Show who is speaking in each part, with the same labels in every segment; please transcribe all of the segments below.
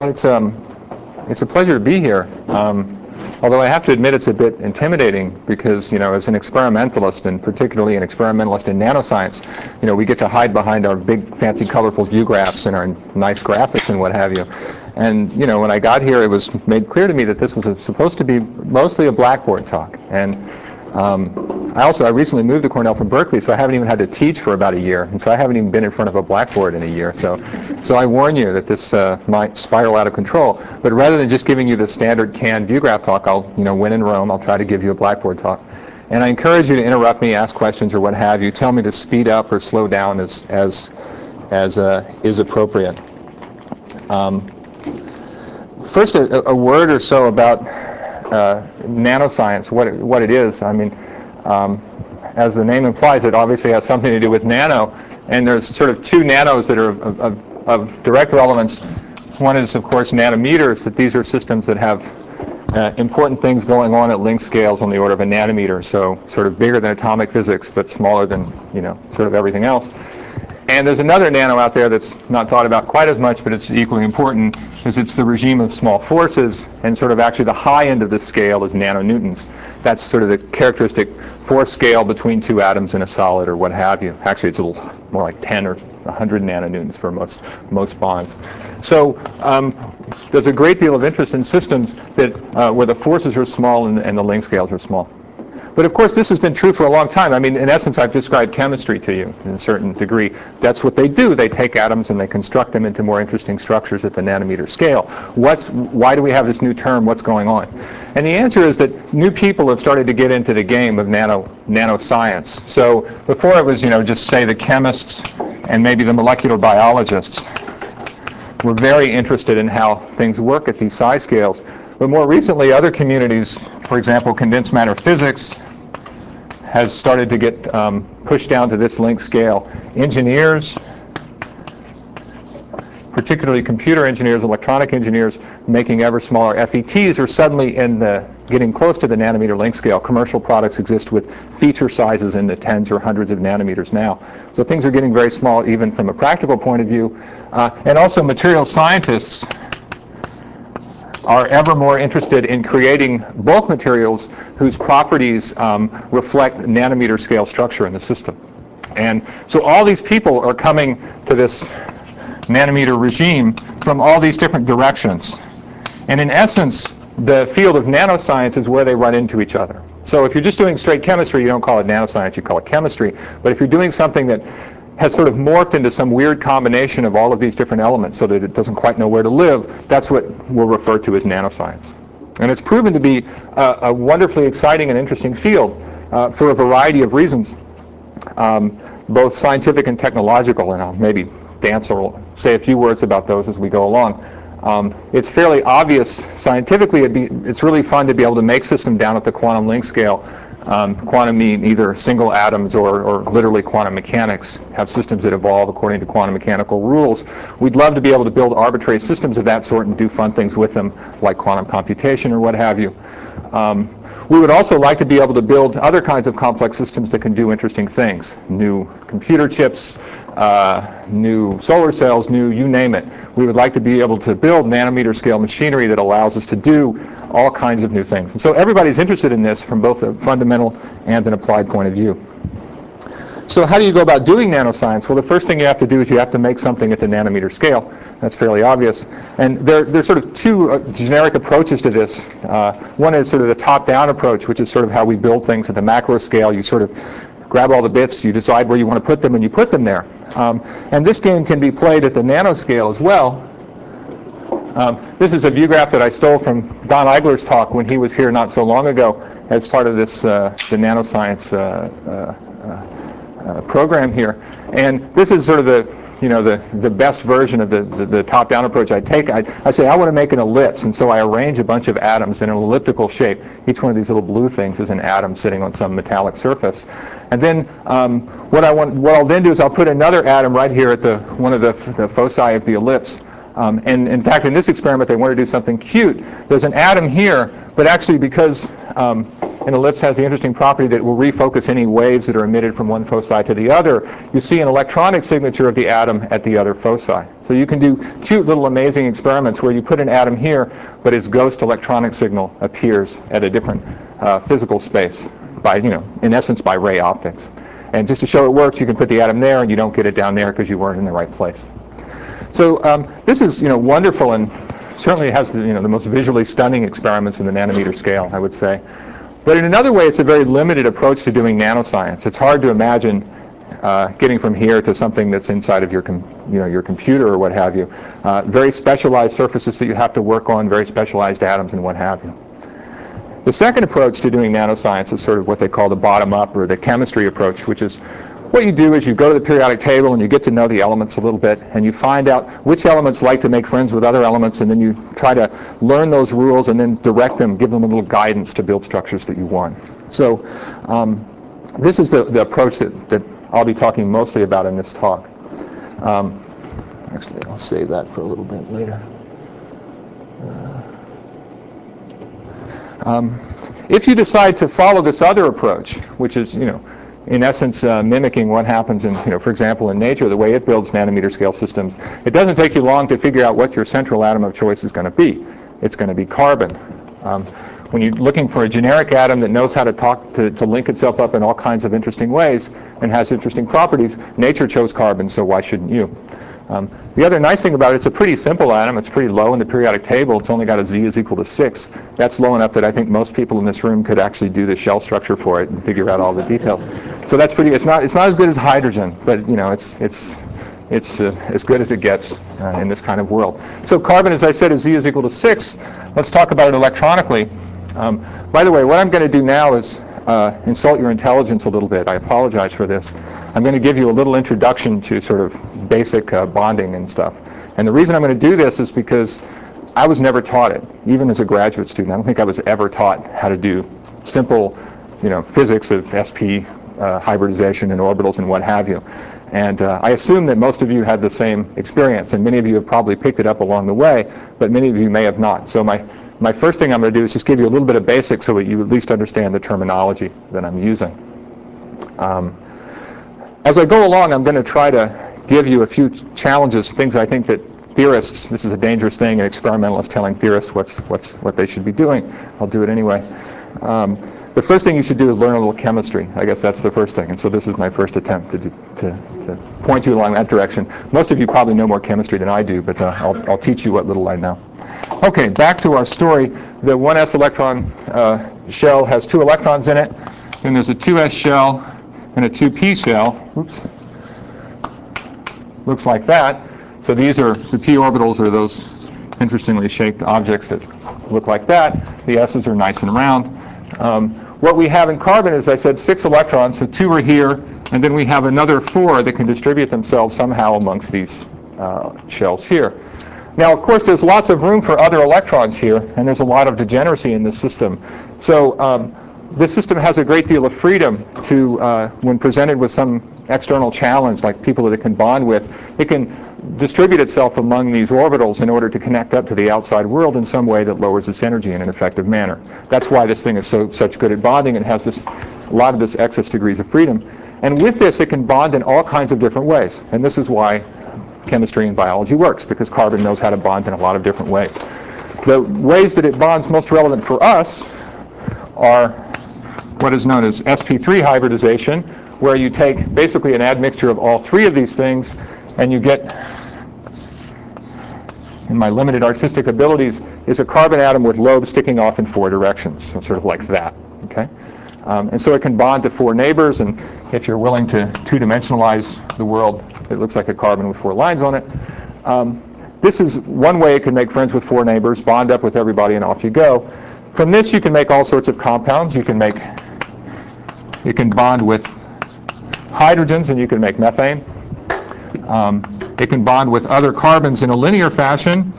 Speaker 1: It's a pleasure to be here. Although I have to admit it's a bit intimidating because, as an experimentalist, and particularly an experimentalist in nanoscience, we get to hide behind our big, fancy, colorful view graphs and our nice graphics and what have you. And, when I got here, it was made clear to me that this was supposed to be mostly a Blackboard talk. And I recently moved to Cornell from Berkeley, so I haven't even had to teach for about a year, and so I haven't even been in front of a blackboard in a year. So I warn you that this might spiral out of control. But rather than just giving you the standard canned view graph talk, when in Rome, I'll try to give you a Blackboard talk. And I encourage you to interrupt me, ask questions, or what have you. Tell me to speed up or slow down as is appropriate. First, a word or so about nanoscience, what it is. As the name implies, it obviously has something to do with nano, and there's sort of two nanos that are of direct relevance. One is, of course, nanometers, that these are systems that have important things going on at length scales on the order of a nanometer, so sort of bigger than atomic physics, but smaller than, sort of everything else. And there's another nano out there that's not thought about quite as much, but it's equally important, because it's the regime of small forces, and sort of actually the high end of this scale is nanonewtons. That's sort of the characteristic force scale between two atoms in a solid or what have you. Actually, it's a little more like 10 or 100 nanonewtons for most bonds. So there's a great deal of interest in systems that where the forces are small and the length scales are small. But of course, this has been true for a long time. In essence, I've described chemistry to you in a certain degree. That's what they do. They take atoms and they construct them into more interesting structures at the nanometer scale. Why do we have this new term? What's going on? And the answer is that new people have started to get into the game of nanoscience. So before it was, just say the chemists and maybe the molecular biologists were very interested in how things work at these size scales. But more recently, other communities, for example, condensed matter physics, has started to get pushed down to this length scale. Engineers, particularly computer engineers, electronic engineers, making ever smaller FETs are suddenly getting close to the nanometer length scale. Commercial products exist with feature sizes in the tens or hundreds of nanometers now. So things are getting very small, even from a practical point of view. And also material scientists are ever more interested in creating bulk materials whose properties reflect nanometer scale structure in the system. And so all these people are coming to this nanometer regime from all these different directions. And in essence, the field of nanoscience is where they run into each other. So if you're just doing straight chemistry, you don't call it nanoscience, you call it chemistry. But if you're doing something that has sort of morphed into some weird combination of all of these different elements so that it doesn't quite know where to live, that's what we'll refer to as nanoscience. And it's proven to be a wonderfully exciting and interesting field for a variety of reasons, both scientific and technological, and I'll maybe dance or say a few words about those as we go along. It's fairly obvious scientifically. It's really fun to be able to make systems down at the quantum length scale. Quantum mean either single atoms or literally quantum mechanics, have systems that evolve according to quantum mechanical rules. We'd love to be able to build arbitrary systems of that sort and do fun things with them, like quantum computation or what have you. We would also like to be able to build other kinds of complex systems that can do interesting things. New computer chips, new solar cells, you name it. We would like to be able to build nanometer scale machinery that allows us to do all kinds of new things. And so everybody's interested in this from both a fundamental and an applied point of view. So how do you go about doing nanoscience? Well, the first thing you have to do is you have to make something at the nanometer scale. That's fairly obvious. And there's sort of two generic approaches to this. One is sort of the top-down approach, which is sort of how we build things at the macro scale. You sort of grab all the bits, you decide where you want to put them, and you put them there. And this game can be played at the nanoscale as well. This is a view graph that I stole from Don Eigler's talk when he was here not so long ago as part of this the nanoscience program here. And this is sort of the best version of the top-down approach I take. I say I want to make an ellipse, and so I arrange a bunch of atoms in an elliptical shape. Each one of these little blue things is an atom sitting on some metallic surface. And then what I'll then do is I'll put another atom right here at one of the foci of the ellipse. And in fact, in this experiment, they want to do something cute. There's an atom here, but actually because An ellipse has the interesting property that it will refocus any waves that are emitted from one foci to the other. You see an electronic signature of the atom at the other foci. So you can do cute little amazing experiments where you put an atom here, but its ghost electronic signal appears at a different physical space by, in essence, by ray optics. And just to show it works, you can put the atom there, and you don't get it down there because you weren't in the right place. So this is, wonderful, and certainly has the most visually stunning experiments in the nanometer scale, I would say. But in another way, it's a very limited approach to doing nanoscience. It's hard to imagine getting from here to something that's inside of your computer or what have you. Very specialized surfaces that you have to work on, very specialized atoms and what have you. The second approach to doing nanoscience is sort of what they call the bottom-up or the chemistry approach, which is what you do is you go to the periodic table and you get to know the elements a little bit, and you find out which elements like to make friends with other elements, and then you try to learn those rules and then direct them, give them a little guidance to build structures that you want. So this is the approach that I'll be talking mostly about in this talk. Actually, I'll save that for a little bit later. If you decide to follow this other approach, which is, in essence, mimicking what happens in, for example, in nature, the way it builds nanometer scale systems, it doesn't take you long to figure out what your central atom of choice is going to be. It's going to be carbon. When you're looking for a generic atom that knows how to talk to link itself up in all kinds of interesting ways and has interesting properties, nature chose carbon, so why shouldn't you? The other nice thing about it, it's a pretty simple atom. It's pretty low in the periodic table. It's only got a Z is equal to 6. That's low enough that I think most people in this room could actually do the shell structure for it and figure out all the details. So that's pretty. It's not as good as hydrogen, but it's as good as it gets in this kind of world. So carbon, as I said, is Z is equal to 6. Let's talk about it electronically. By the way, what I'm going to do now is insult your intelligence a little bit. I apologize for this. I'm going to give you a little introduction to sort of basic bonding and stuff. And the reason I'm going to do this is because I was never taught it, even as a graduate student. I don't think I was ever taught how to do simple, physics of sp hybridization and orbitals and what have you. And I assume that most of you had the same experience, and many of you have probably picked it up along the way, but many of you may have not. So my first thing I'm going to do is just give you a little bit of basics so that you at least understand the terminology that I'm using. As I go along, I'm going to try to give you a few challenges, things I think that theorists, this is a dangerous thing, an experimentalist telling theorists what they should be doing. I'll do it anyway. The first thing you should do is learn a little chemistry. I guess that's the first thing. And so this is my first attempt to point you along that direction. Most of you probably know more chemistry than I do, but I'll teach you what little I know. Okay, back to our story. The 1s electron shell has 2 electrons in it. Then there's a 2s shell and a 2p shell. Oops. Looks like that. So these are the p orbitals, are those interestingly shaped objects that look like that. The s's are nice and round. What we have in carbon, as I said, 6 electrons, so 2 are here, and then we have another 4 that can distribute themselves somehow amongst these shells here. Now, of course, there's lots of room for other electrons here, and there's a lot of degeneracy in this system. So this system has a great deal of freedom to, when presented with some external challenge, like people that it can bond with, it can distribute itself among these orbitals in order to connect up to the outside world in some way that lowers its energy in an effective manner. That's why this thing is such good at bonding and has a lot of this excess degrees of freedom. And with this, it can bond in all kinds of different ways. And this is why chemistry and biology works, because carbon knows how to bond in a lot of different ways. The ways that it bonds most relevant for us are what is known as sp3 hybridization, where you take basically an admixture of all 3 of these things, and you get, in my limited artistic abilities, is a carbon atom with lobes sticking off in 4 directions, so sort of like that. Okay? And so it can bond to 4 neighbors, and if you're willing to 2-dimensionalize the world, it looks like a carbon with 4 lines on it. This is one way it can make friends with 4 neighbors, bond up with everybody, and off you go. From this, you can make all sorts of compounds. You can bond with hydrogens, and you can make methane. It can bond with other carbons in a linear fashion.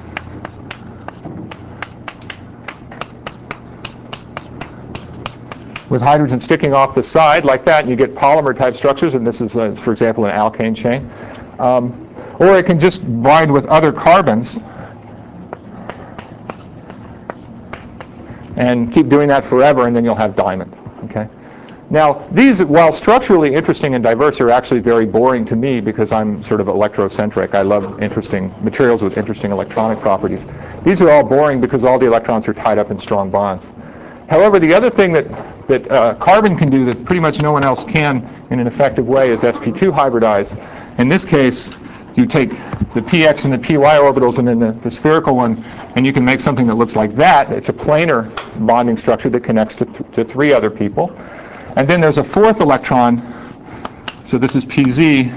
Speaker 1: With hydrogen sticking off the side like that, and you get polymer-type structures, and this is, for example, an alkane chain. Or it can just bind with other carbons and keep doing that forever, and then you'll have diamond. Okay? Now, these, while structurally interesting and diverse, are actually very boring to me because I'm sort of electrocentric. I love interesting materials with interesting electronic properties. These are all boring because all the electrons are tied up in strong bonds. However, the other thing that carbon can do that pretty much no one else can in an effective way is sp2 hybridize. In this case, you take the px and the py orbitals and then the spherical one, and you can make something that looks like that. It's a planar bonding structure that connects to three other people. And then there's a fourth electron, so this is pz,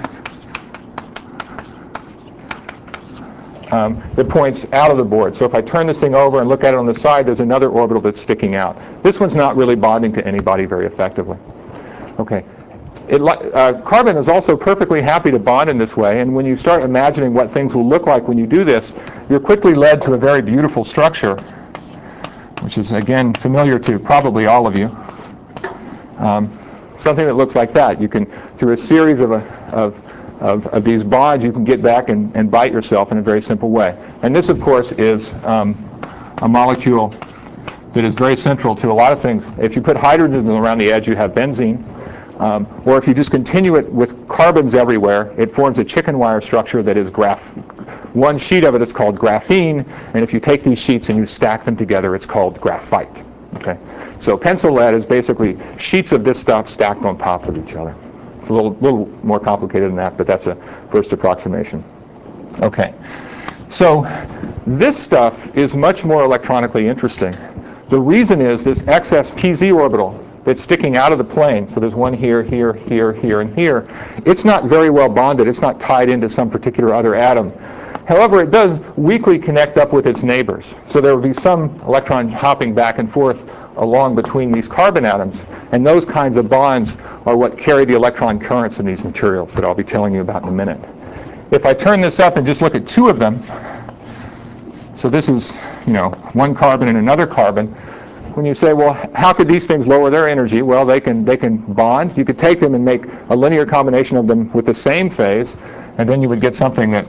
Speaker 1: that points out of the board. So if I turn this thing over and look at it on the side, there's another orbital that's sticking out. This one's not really bonding to anybody very effectively. Okay. Carbon is also perfectly happy to bond in this way, and when you start imagining what things will look like when you do this, you're quickly led to a very beautiful structure, which is, again, familiar to probably all of you. Something that looks like that. You can, through a series of these bonds, you can get back and bite yourself in a very simple way. And this, of course, is a molecule that is very central to a lot of things. If you put hydrogens around the edge, you have benzene. Or if you just continue it with carbons everywhere, it forms a chicken wire structure that is one sheet of it is called graphene, and if you take these sheets and you stack them together, it's called graphite. Okay? So pencil lead is basically sheets of this stuff stacked on top of each other. It's a little more complicated than that, but that's a first approximation. Okay. So this stuff is much more electronically interesting. The reason is this excess pz orbital that's sticking out of the plane. So there's one here, here, here, here, and here. It's not very well bonded. It's not tied into some particular other atom. However, it does weakly connect up with its neighbors. So there will be some electrons hopping back and forth along between these carbon atoms. And those kinds of bonds are what carry the electron currents in these materials that I'll be telling you about in a minute. If I turn this up and just look at two of them, so this is, one carbon and another carbon. When you say, well, how could these things lower their energy? Well, they can bond. You could take them and make a linear combination of them with the same phase, and then you would get something that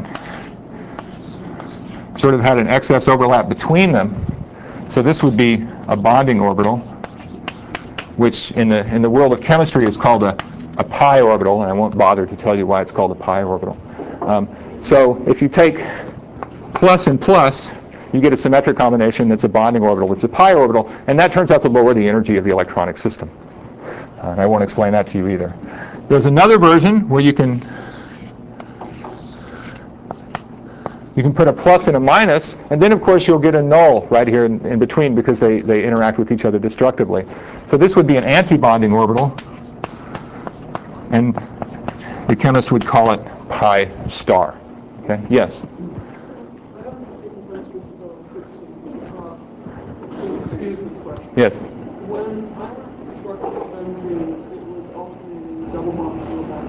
Speaker 1: sort of had an excess overlap between them. So this would be a bonding orbital, which in the world of chemistry is called a pi orbital, and I won't bother to tell you why it's called a pi orbital. So if you take plus and plus, you get a symmetric combination that's a bonding orbital. It's a pi orbital, and that turns out to lower the energy of the electronic system. And I won't explain that to you either. There's another version where you can put a plus and a minus, and then of course you'll get a null right here in between because they interact with each other destructively. So this would be an anti-bonding orbital, and the chemist would call it pi star. Okay? Yes?
Speaker 2: Excuse this question.
Speaker 1: Yes?
Speaker 2: When I constructed benzene, it was alternating double bond single bond,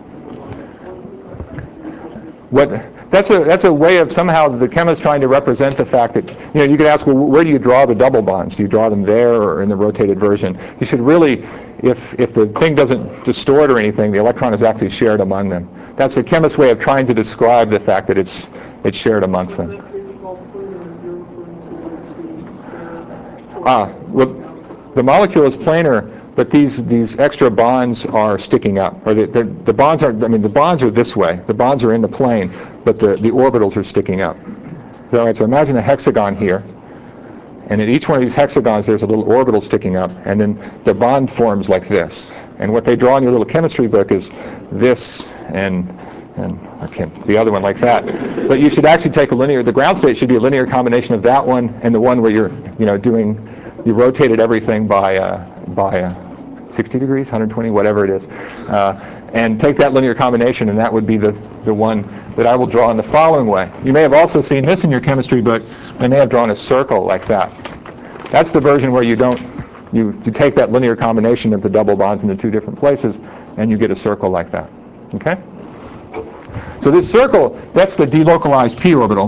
Speaker 1: That's a way of somehow the chemist trying to represent the fact that, you could ask, well, where do you draw the double bonds? Do you draw them there or in the rotated version? You should really, if the thing doesn't distort or anything, the electron is actually shared among them. That's the chemist's way of trying to describe the fact that it's shared amongst them.
Speaker 2: In that case, it's all planar, and you're referring to the
Speaker 1: Well, the molecule is planar, but these extra bonds are sticking up. Or the bonds are, the bonds are this way. The bonds are in the plane, but the orbitals are sticking up. So imagine a hexagon here, and in each one of these hexagons there's a little orbital sticking up, and then the bond forms like this. And what they draw in your little chemistry book is this and the other one like that. But you should actually take the ground state should be a linear combination of that one and the one where you rotated everything by 60 degrees, 120, whatever it is, and take that linear combination, and that would be the one that I will draw in the following way. You may have also seen this in your chemistry book. They may have drawn a circle like that. That's the version where you take that linear combination of the double bonds in the two different places, and you get a circle like that. Okay? So this circle, that's the delocalized p orbital.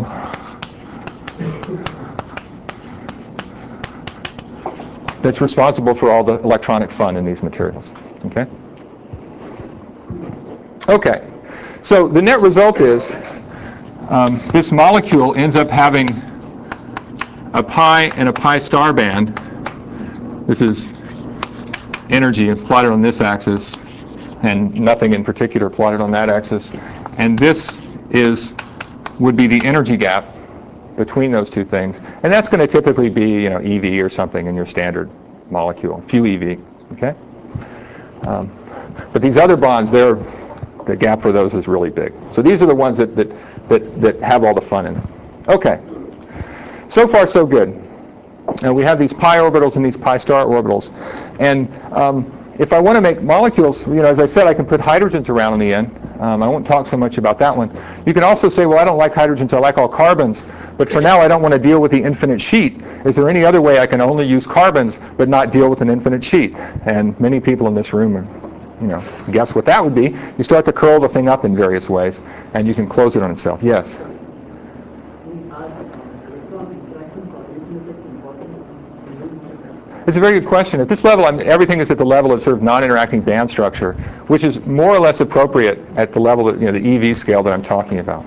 Speaker 1: That's responsible for all the electronic fun in these materials. Okay? Okay. So the net result is this molecule ends up having a pi and a pi star band This is energy is plotted on this axis, and nothing in particular plotted on that axis. And this would be the energy gap between those two things. And that's going to typically be, EV or something in your standard molecule, few EV, okay? But these other bonds, the gap for those is really big. So these are the ones that have all the fun in them. Okay. So far, so good. And we have these pi orbitals and these pi star orbitals. And if I want to make molecules, as I said, I can put hydrogens around in the end. I won't talk so much about that one. You can also say, well, I don't like hydrogens, I like all carbons. But for now, I don't want to deal with the infinite sheet. Is there any other way I can only use carbons but not deal with an infinite sheet? And many people in this room are, guess what that would be. You start to curl the thing up in various ways, and you can close it on itself. Yes? It's a very good question. At this level, everything is at the level of sort of non-interacting band structure, which is more or less appropriate at the level that, the EV scale that I'm talking about.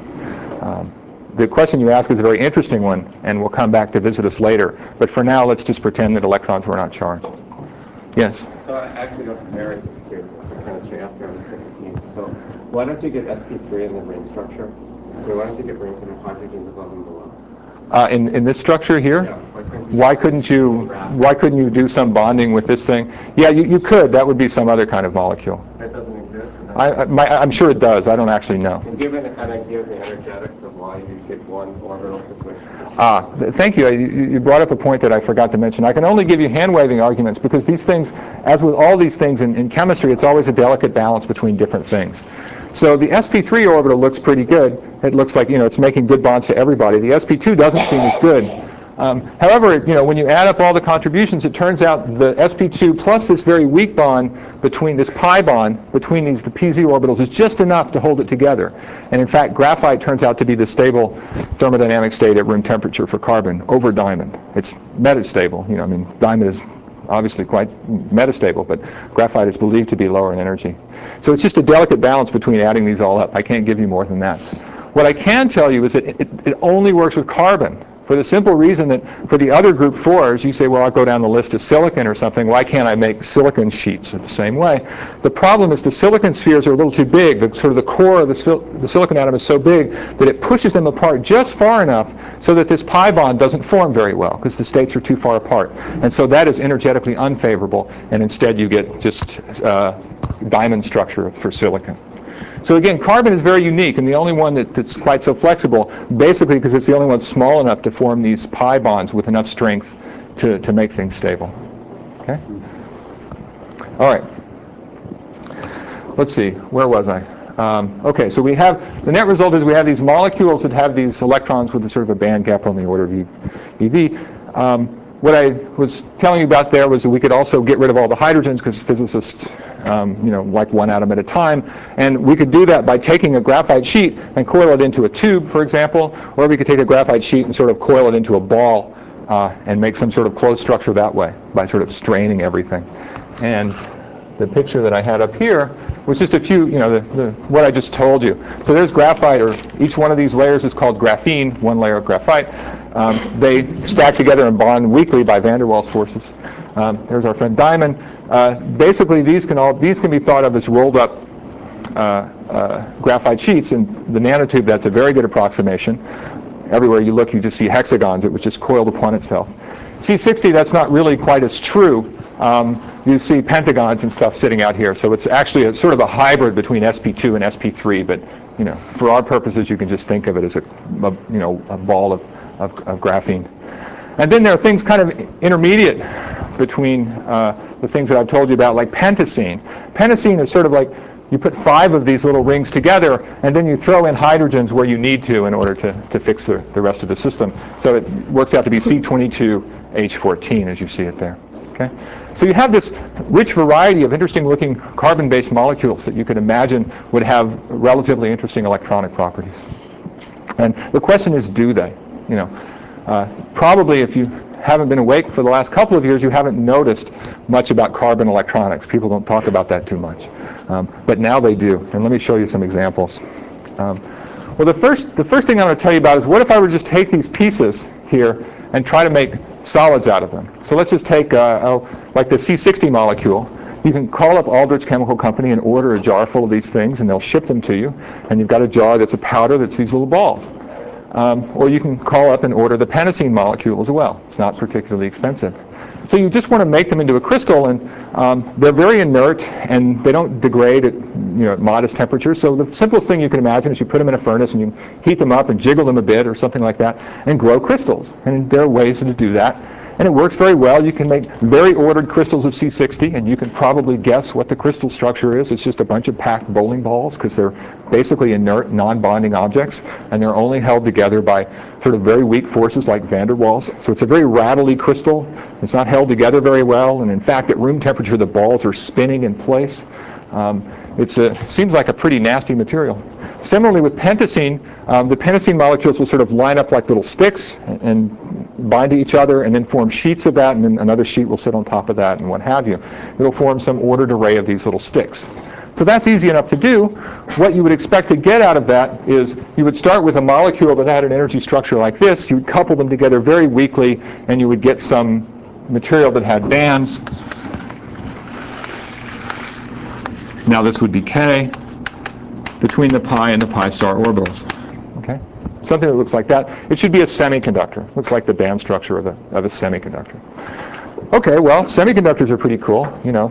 Speaker 1: The question you ask is a very interesting one, and we'll come back to visit us later. But for now, let's just pretend that electrons were not charged. Yes?
Speaker 3: So I actually got Mary's experience for chemistry after I was 16. So why don't you get sp3 in the ring structure? Or why don't you get rings and hydrogens above and below?
Speaker 1: In this structure here?
Speaker 3: Yeah.
Speaker 1: Why couldn't you do some bonding with this thing? Yeah, you could. That would be some other kind of molecule.
Speaker 3: That doesn't exist?
Speaker 1: I'm sure it does. I don't actually know.
Speaker 3: And given an idea of the energetics of why you get one orbital situation.
Speaker 1: Thank you. You brought up a point that I forgot to mention. I can only give you hand-waving arguments because these things, as with all these things in chemistry, it's always a delicate balance between different things. So the sp3 orbital looks pretty good. It looks like, it's making good bonds to everybody. The sp2 doesn't seem as good. However, when you add up all the contributions, it turns out the sp2 plus this very weak bond between this pi bond between the pz orbitals is just enough to hold it together. And in fact, graphite turns out to be the stable thermodynamic state at room temperature for carbon over diamond. It's metastable. Diamond is obviously quite metastable, but graphite is believed to be lower in energy. So it's just a delicate balance between adding these all up. I can't give you more than that. What I can tell you is that it only works with carbon, for the simple reason that for the other group 4s, you say, well, I'll go down the list to silicon or something. Why can't I make silicon sheets the same way? The problem is the silicon spheres are a little too big. The core of the silicon atom is so big that it pushes them apart just far enough so that this pi bond doesn't form very well because the states are too far apart. And so that is energetically unfavorable, and instead you get just diamond structure for silicon. So again, carbon is very unique, and the only one that's quite so flexible, basically because it's the only one small enough to form these pi bonds with enough strength to make things stable. Okay? All right. Let's see, where was I? Okay, so we have, the net result is we have these molecules that have these electrons with a sort of a band gap on the order of eV. What I was telling you about there was that we could also get rid of all the hydrogens because physicists, like one atom at a time. And we could do that by taking a graphite sheet and coil it into a tube, for example, or we could take a graphite sheet and sort of coil it into a ball and make some sort of closed structure that way by sort of straining everything. And the picture that I had up here was just a few, what I just told you. So there's graphite, or each one of these layers is called graphene, one layer of graphite. They stack together and bond weakly by van der Waals forces. There's our friend diamond. Basically, these can be thought of as rolled up graphite sheets. In the nanotube, that's a very good approximation. Everywhere you look, you just see hexagons. It was just coiled upon itself. C60, that's not really quite as true. You see pentagons and stuff sitting out here. So it's actually sort of a hybrid between sp2 and sp3. But for our purposes, you can just think of it as a ball of graphene. And then there are things kind of intermediate between the things that I've told you about, like pentacene. Pentacene is sort of like you put 5 of these little rings together, and then you throw in hydrogens where you need to in order to fix the rest of the system. So it works out to be C22H14, as you see it there. Okay? So you have this rich variety of interesting-looking carbon-based molecules that you could imagine would have relatively interesting electronic properties. And the question is, do they? Probably if you haven't been awake for the last couple of years, you haven't noticed much about carbon electronics. People don't talk about that too much. But now they do. And let me show you some examples. Well, the first thing I'm going to tell you about is what if I were to just take these pieces here and try to make solids out of them. So let's just take like the C60 molecule. You can call up Aldrich Chemical Company and order a jar full of these things, and they'll ship them to you. And you've got a jar that's a powder that's these little balls. Or you can call up and order the Penacene molecule as well. It's not particularly expensive. So you just want to make them into a crystal, and they're very inert, and they don't degrade at at modest temperatures. So the simplest thing you can imagine is you put them in a furnace and you heat them up and jiggle them a bit or something like that and grow crystals. And there are ways to do that. And it works very well. You can make very ordered crystals of C60, and you can probably guess what the crystal structure is. It's just a bunch of packed bowling balls, because they're basically inert, non-bonding objects, and they're only held together by sort of very weak forces like van der Waals. So it's a very rattly crystal. It's not held together very well, and in fact, at room temperature, the balls are spinning in place. It seems like a pretty nasty material. Similarly with Pentacene, the Pentacene molecules will sort of line up like little sticks and bind to each other and then form sheets of that, and then another sheet will sit on top of that and what have you. It'll form some ordered array of these little sticks. So that's easy enough to do. What you would expect to get out of that is you would start with a molecule that had an energy structure like this. You would couple them together very weakly, and you would get some material that had bands. Now this would be K between the pi and the pi star orbitals. Okay? Something that looks like that. It should be a semiconductor. Looks like the band structure of a semiconductor. Okay, well, semiconductors are pretty cool.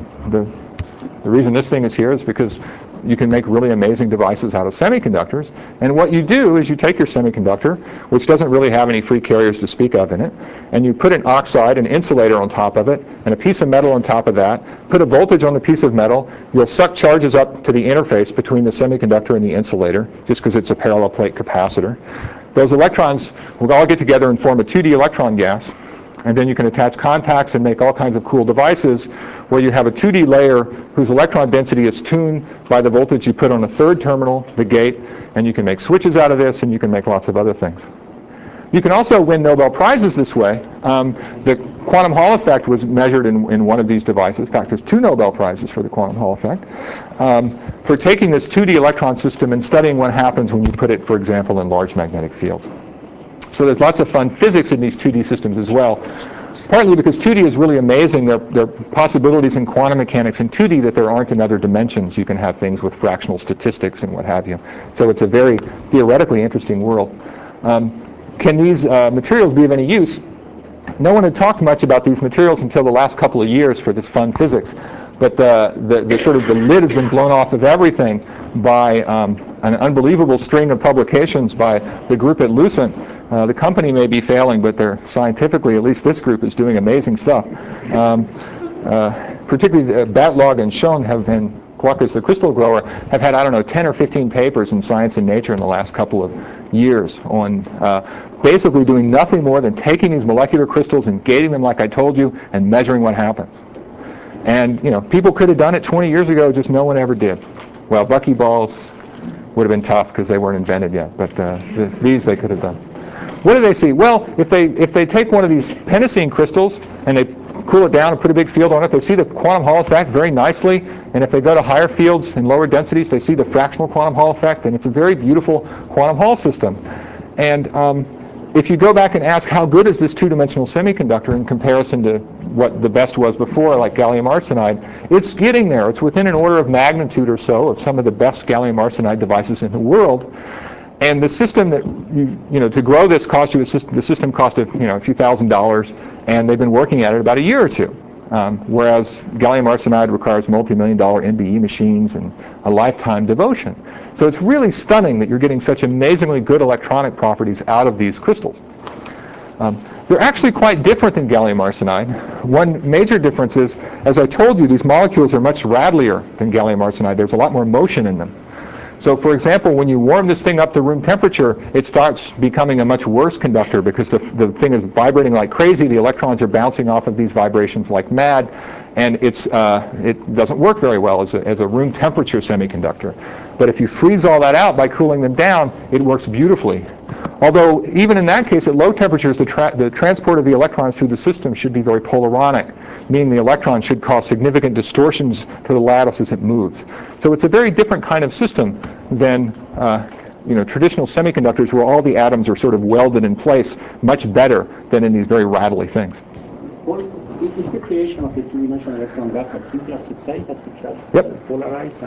Speaker 1: The reason this thing is here is because you can make really amazing devices out of semiconductors. And what you do is you take your semiconductor, which doesn't really have any free carriers to speak of in it, and you put an oxide, an insulator on top of it, and a piece of metal on top of that, put a voltage on the piece of metal, you'll suck charges up to the interface between the semiconductor and the insulator, just because it's a parallel plate capacitor. Those electrons will all get together and form a 2D electron gas. And then you can attach contacts and make all kinds of cool devices where you have a 2D layer whose electron density is tuned by the voltage you put on a third terminal, the gate, and you can make switches out of this, and you can make lots of other things. You can also win Nobel Prizes this way. The quantum Hall effect was measured in one of these devices. In fact, there's 2 Nobel Prizes for the quantum Hall effect, for taking this 2D electron system and studying what happens when you put it, for example, in large magnetic fields. So there's lots of fun physics in these 2D systems as well, partly because 2D is really amazing. There are possibilities in quantum mechanics in 2D that there aren't in other dimensions. You can have things with fractional statistics and what have you. So it's a very theoretically interesting world. Can these materials be of any use? No one had talked much about these materials until the last couple of years for this fun physics. But the sort of the lid has been blown off of everything by an unbelievable string of publications by the group at Lucent. The company may be failing, but they're scientifically, at least this group is doing amazing stuff. Particularly Batlogg and Schoen have been, Gluckers, the crystal grower, have had, I don't know, 10 or 15 papers in Science and Nature in the last couple of years on basically doing nothing more than taking these molecular crystals and gating them like I told you and measuring what happens. And people could have done it 20 years ago, just no one ever did. Well, buckyballs would have been tough because they weren't invented yet, but these they could have done. What do they see? Well, if they take one of these Penacene crystals and they cool it down and put a big field on it, they see the quantum Hall effect very nicely. And if they go to higher fields and lower densities, they see the fractional quantum Hall effect, and it's a very beautiful quantum Hall system. And if you go back and ask how good is this two-dimensional semiconductor in comparison to what the best was before, like gallium arsenide, it's getting there. It's within an order of magnitude or so of some of the best gallium arsenide devices in the world. And the system that to grow this cost you the system cost a few $1,000s, and they've been working at it about a year or two. Whereas gallium arsenide requires multi-million-dollar NBE machines and a lifetime devotion. So it's really stunning that you're getting such amazingly good electronic properties out of these crystals. They're actually quite different than gallium arsenide. One major difference is, as I told you, these molecules are much rattlier than gallium arsenide. There's a lot more motion in them. So, for example, when you warm this thing up to room temperature, it starts becoming a much worse conductor because the thing is vibrating like crazy. The electrons are bouncing off of these vibrations like mad, and it doesn't work very well as a room temperature semiconductor. But if you freeze all that out by cooling them down, it works beautifully. Although, even in that case, at low temperatures, the transport of the electrons through the system should be very polaronic, meaning the electron should cause significant distortions to the lattice as it moves. So it's a very different kind of system than traditional semiconductors where all the atoms are sort of welded in place much better than in these very rattly things.
Speaker 4: Well, is the creation of the two-dimensional electron gas as simple as you say, that you just polarize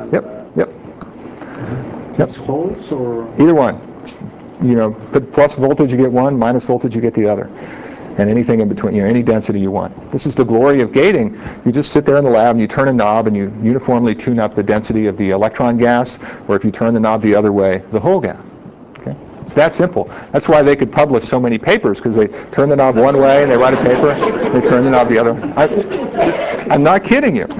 Speaker 4: and just holes, or?
Speaker 1: Either one. Put plus voltage, you get one, minus voltage, you get the other. And anything in between, any density you want. This is the glory of gating. You just sit there in the lab and you turn a knob and you uniformly tune up the density of the electron gas, or if you turn the knob the other way, the hole gas. Okay? It's that simple. That's why they could publish so many papers, because they turn the knob one way and they write a paper, they turn the knob the other. I'm not kidding you.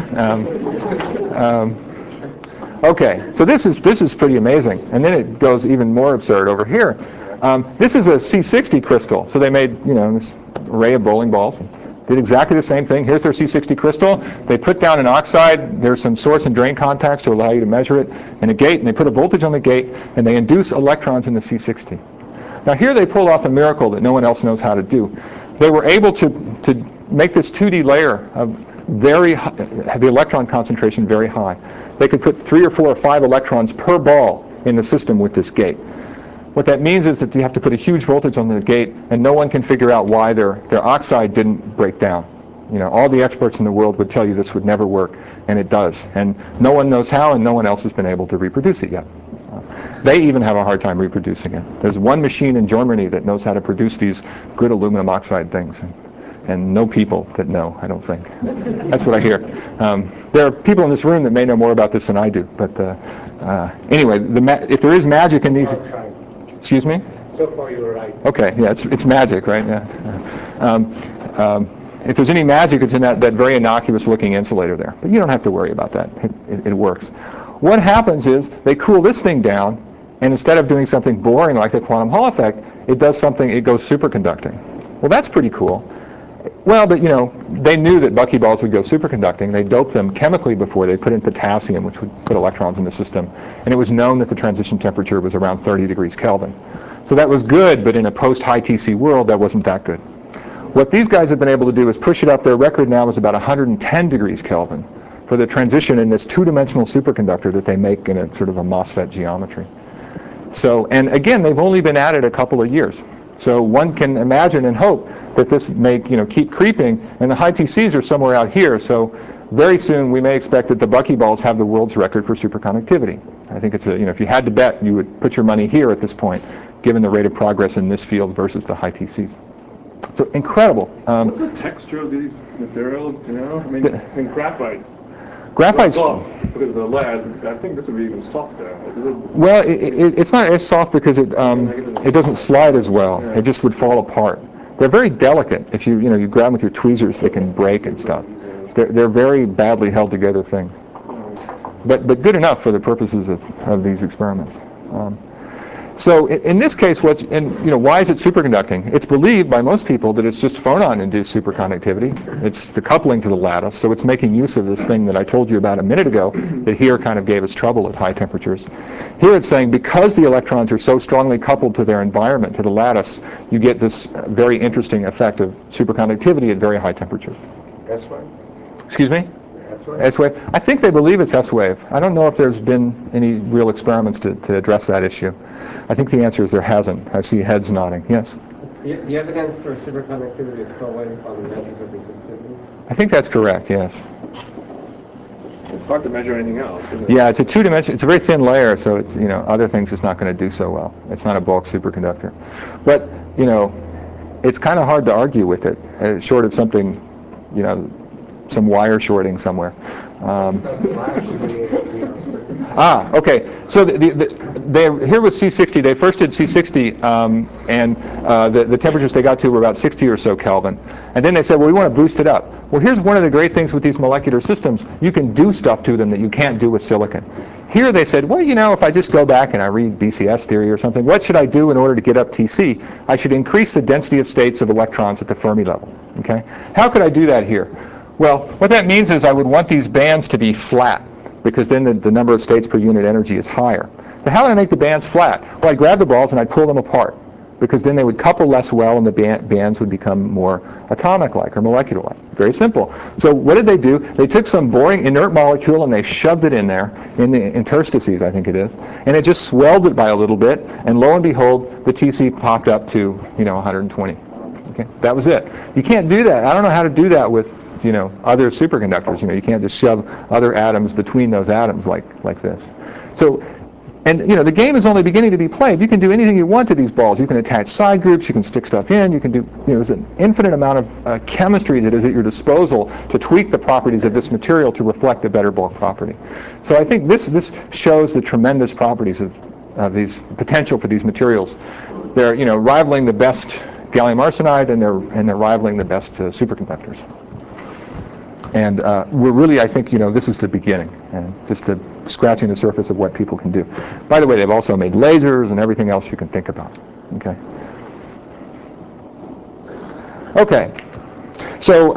Speaker 1: Okay, so this is pretty amazing. And then it goes even more absurd over here. This is a C60 crystal. So they made, this array of bowling balls. Did exactly the same thing. Here's their C60 crystal. They put down an oxide. There's some source and drain contacts to allow you to measure it, and a gate, and they put a voltage on the gate, and they induce electrons in the C60. Now here they pulled off a miracle that no one else knows how to do. They were able to make this 2D layer of have the electron concentration very high. They could put 3 or 4 or 5 electrons per ball in the system with this gate. What that means is that you have to put a huge voltage on the gate, and no one can figure out why their oxide didn't break down. All the experts in the world would tell you this would never work, and it does. And no one knows how, and no one else has been able to reproduce it yet. They even have a hard time reproducing it. There's one machine in Germany that knows how to produce these good aluminum oxide things. And no people that know, I don't think. That's what I hear. There are people in this room that may know more about this than I do. But anyway, if there is magic in these... Excuse me?
Speaker 4: So far you were right.
Speaker 1: Okay, yeah, it's magic, right? Yeah. If there's any magic, it's in that very innocuous-looking insulator there. But you don't have to worry about that. It works. What happens is they cool this thing down, and instead of doing something boring like the quantum Hall effect, it goes superconducting. Well, that's pretty cool. Well, but they knew that buckyballs would go superconducting. They doped them chemically before. They put in potassium, which would put electrons in the system. And it was known that the transition temperature was around 30 degrees Kelvin. So that was good, but in a post-high TC world, that wasn't that good. What these guys have been able to do is push it up. Their record now is about 110 degrees Kelvin for the transition in this two-dimensional superconductor that they make in a sort of a MOSFET geometry. So, and again, they've only been at it a couple of years. So one can imagine and hope that this may keep creeping, and the high TCs are somewhere out here. So very soon we may expect that the buckyballs have the world's record for superconductivity. I think it's if you had to bet, you would put your money here at this point, given the rate of progress in this field versus the high TCs. So incredible.
Speaker 5: What's the texture of these materials? I mean, graphite.
Speaker 1: Graphite's
Speaker 5: soft because of the lead. I think this would be even softer.
Speaker 1: Well, it's not as soft because it doesn't slide as well. It just would fall apart. They're very delicate. If you grab them with your tweezers, they can break and stuff. They're very badly held together things. But good enough for the purposes of these experiments. So in this case, why is it superconducting? It's believed by most people that it's just phonon-induced superconductivity. It's the coupling to the lattice, so it's making use of this thing that I told you about a minute ago that here kind of gave us trouble at high temperatures. Here it's saying because the electrons are so strongly coupled to their environment, to the lattice, you get this very interesting effect of superconductivity at very high temperatures.
Speaker 3: S-wave?
Speaker 1: Excuse me?
Speaker 3: S-wave?
Speaker 1: S-wave. I think they believe it's S-wave. I don't know if there's been any real experiments to address that issue. I think the answer is there hasn't. I see heads nodding. Yes?
Speaker 3: The evidence for superconductivity is solely on the measures of resistivity?
Speaker 1: I think that's correct, yes.
Speaker 5: It's hard to measure anything else, isn't it?
Speaker 1: Yeah, it's a very thin layer, so it's, other things it's not going to do so well. It's not a bulk superconductor. But, it's kind of hard to argue with it, short of something, some wire shorting somewhere. Okay. So here with C60, they first did C60, and the temperatures they got to were about 60 or so Kelvin. And then they said, well, we want to boost it up. Well, here's one of the great things with these molecular systems. You can do stuff to them that you can't do with silicon. Here they said, well, if I just go back and I read BCS theory or something, what should I do in order to get up TC? I should increase the density of states of electrons at the Fermi level. Okay? How could I do that here? Well, what that means is I would want these bands to be flat, because then the number of states per unit energy is higher. So how would I make the bands flat? Well, I'd grab the balls and I'd pull them apart. because then they would couple less well and the bands would become more atomic-like or molecular-like. Very simple. So what did they do? They took some boring inert molecule and they shoved it in there, in the interstices, I think it is, and it just swelled it by a little bit, and lo and behold, the TC popped up to, 120. Okay, that was it. You can't do that. I don't know how to do that with, other superconductors. You can't just shove other atoms between those atoms like this. So, and the game is only beginning to be played. You can do anything you want to these balls. You can attach side groups. You can stick stuff in. You can do. There's an infinite amount of chemistry that is at your disposal to tweak the properties of this material to reflect a better bulk property. So I think this shows the tremendous properties of these potential for these materials. They're rivaling the best gallium arsenide, and they're rivaling the best superconductors. And we're really, I think, this is the beginning, and just scratching the surface of what people can do. By the way, they've also made lasers and everything else you can think about. Okay. Okay. So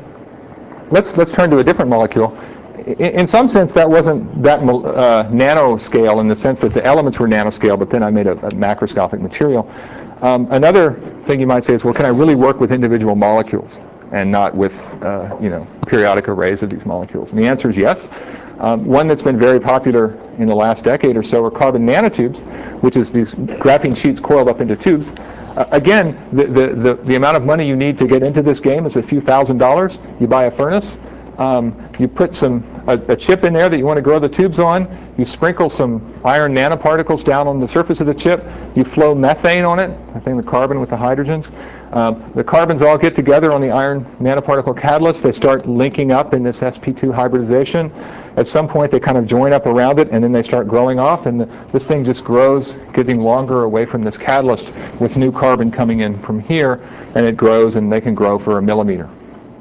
Speaker 1: let's turn to a different molecule. In some sense, that wasn't that nanoscale in the sense that the elements were nanoscale, but then I made a macroscopic material. Another thing you might say is, well, can I really work with individual molecules and not with periodic arrays of these molecules? And the answer is yes. One that's been very popular in the last decade or so are carbon nanotubes, which is these graphene sheets coiled up into tubes. Again, the amount of money you need to get into this game is a few $1,000s. You buy a furnace. You put a chip in there that you want to grow the tubes on. You sprinkle some iron nanoparticles down on the surface of the chip. You flow methane on it, I think the carbon with the hydrogens. The carbons all get together on the iron nanoparticle catalyst. They start linking up in this sp2 hybridization. At some point, they kind of join up around it, and then they start growing off, and this thing just grows, getting longer away from this catalyst with new carbon coming in from here, and it grows, and they can grow for a millimeter.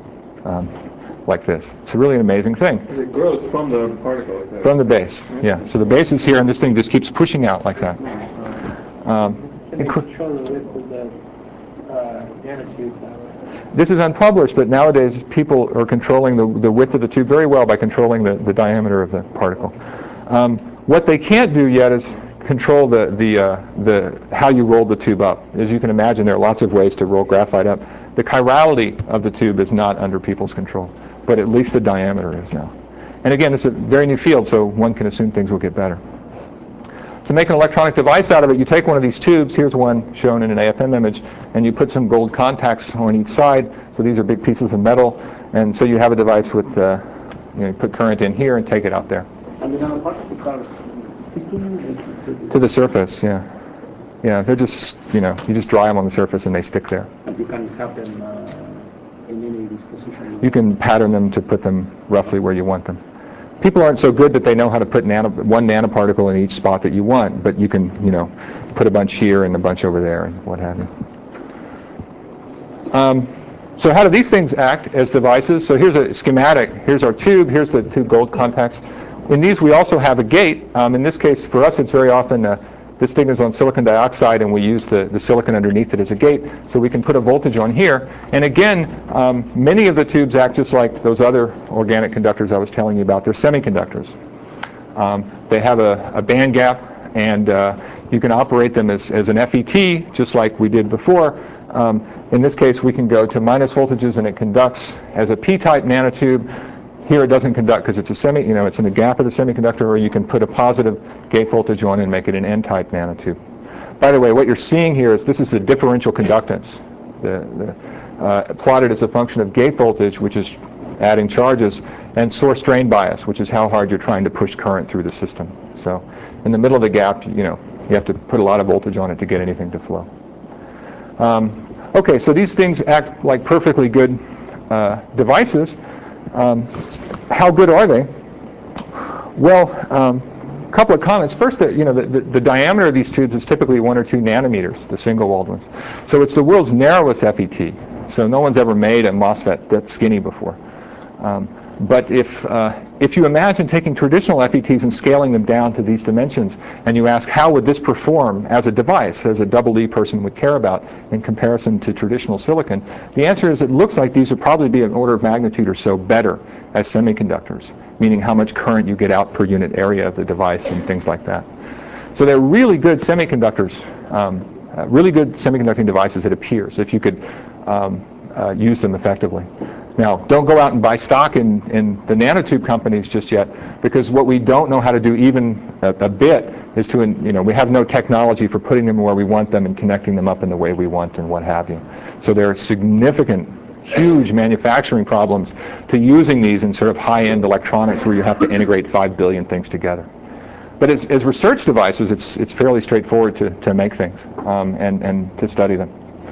Speaker 1: Like this. It's really an amazing thing.
Speaker 5: It grows from the particle. Like that.
Speaker 1: From the base, yeah. So the base is here, and this thing just keeps pushing out like that.
Speaker 4: Can you control the width of the nanotube now?
Speaker 1: This is unpublished, but nowadays people are controlling the width of the tube very well by controlling the diameter of the particle. What they can't do yet is control how you roll the tube up. As you can imagine, there are lots of ways to roll graphite up. The chirality of the tube is not under people's control, but at least the diameter is now. And again, it's a very new field, so one can assume things will get better. To make an electronic device out of it, you take one of these tubes, here's one shown in an AFM image, and you put some gold contacts on each side. So these are big pieces of metal, and so you have a device with, you put current in here and take it out there.
Speaker 4: And the nanoparticles are sticking
Speaker 1: to the surface, yeah. Yeah, they're just, you just dry them on the surface and they stick there.
Speaker 4: And you can have them in any disposition.
Speaker 1: You can pattern them to put them roughly where you want them. People aren't so good that they know how to put one nanoparticle in each spot that you want, but you can, put a bunch here and a bunch over there and what have you. So how do these things act as devices? So here's a schematic. Here's our tube. Here's the two gold contacts. In these, we also have a gate. In this case, for us, it's very often this thing is on silicon dioxide, and we use the silicon underneath it as a gate, so we can put a voltage on here. And again, many of the tubes act just like those other organic conductors I was telling you about. They're semiconductors. They have a band gap, and you can operate them as an FET, just like we did before. In this case, we can go to minus voltages, and it conducts as a P-type nanotube. Here it doesn't conduct because it's it's in the gap of the semiconductor, or you can put a positive gate voltage on and make it an N-type nanotube. By the way, what you're seeing here is this is the differential conductance, plotted as a function of gate voltage, which is adding charges, and source drain bias, which is how hard you're trying to push current through the system. So in the middle of the gap, you have to put a lot of voltage on it to get anything to flow. Okay, so these things act like perfectly good devices. How good are they? Well, a couple of comments. First, the diameter of these tubes is typically 1 or 2 nanometers, the single-walled ones. So it's the world's narrowest FET. So no one's ever made a MOSFET that skinny before. But if you imagine taking traditional FETs and scaling them down to these dimensions, and you ask how would this perform as a device, as a double E person would care about in comparison to traditional silicon, the answer is it looks like these would probably be an order of magnitude or so better as semiconductors, meaning how much current you get out per unit area of the device and things like that. So they're really good semiconductors really good semiconducting devices, it appears, if you could use them effectively. Now, don't go out and buy stock in the nanotube companies just yet, because what we don't know how to do even a bit is to, we have no technology for putting them where we want them and connecting them up in the way we want and what have you. So there are significant, huge manufacturing problems to using these in sort of high-end electronics where you have to integrate 5 billion things together. But as research devices, it's fairly straightforward to make things and to study them.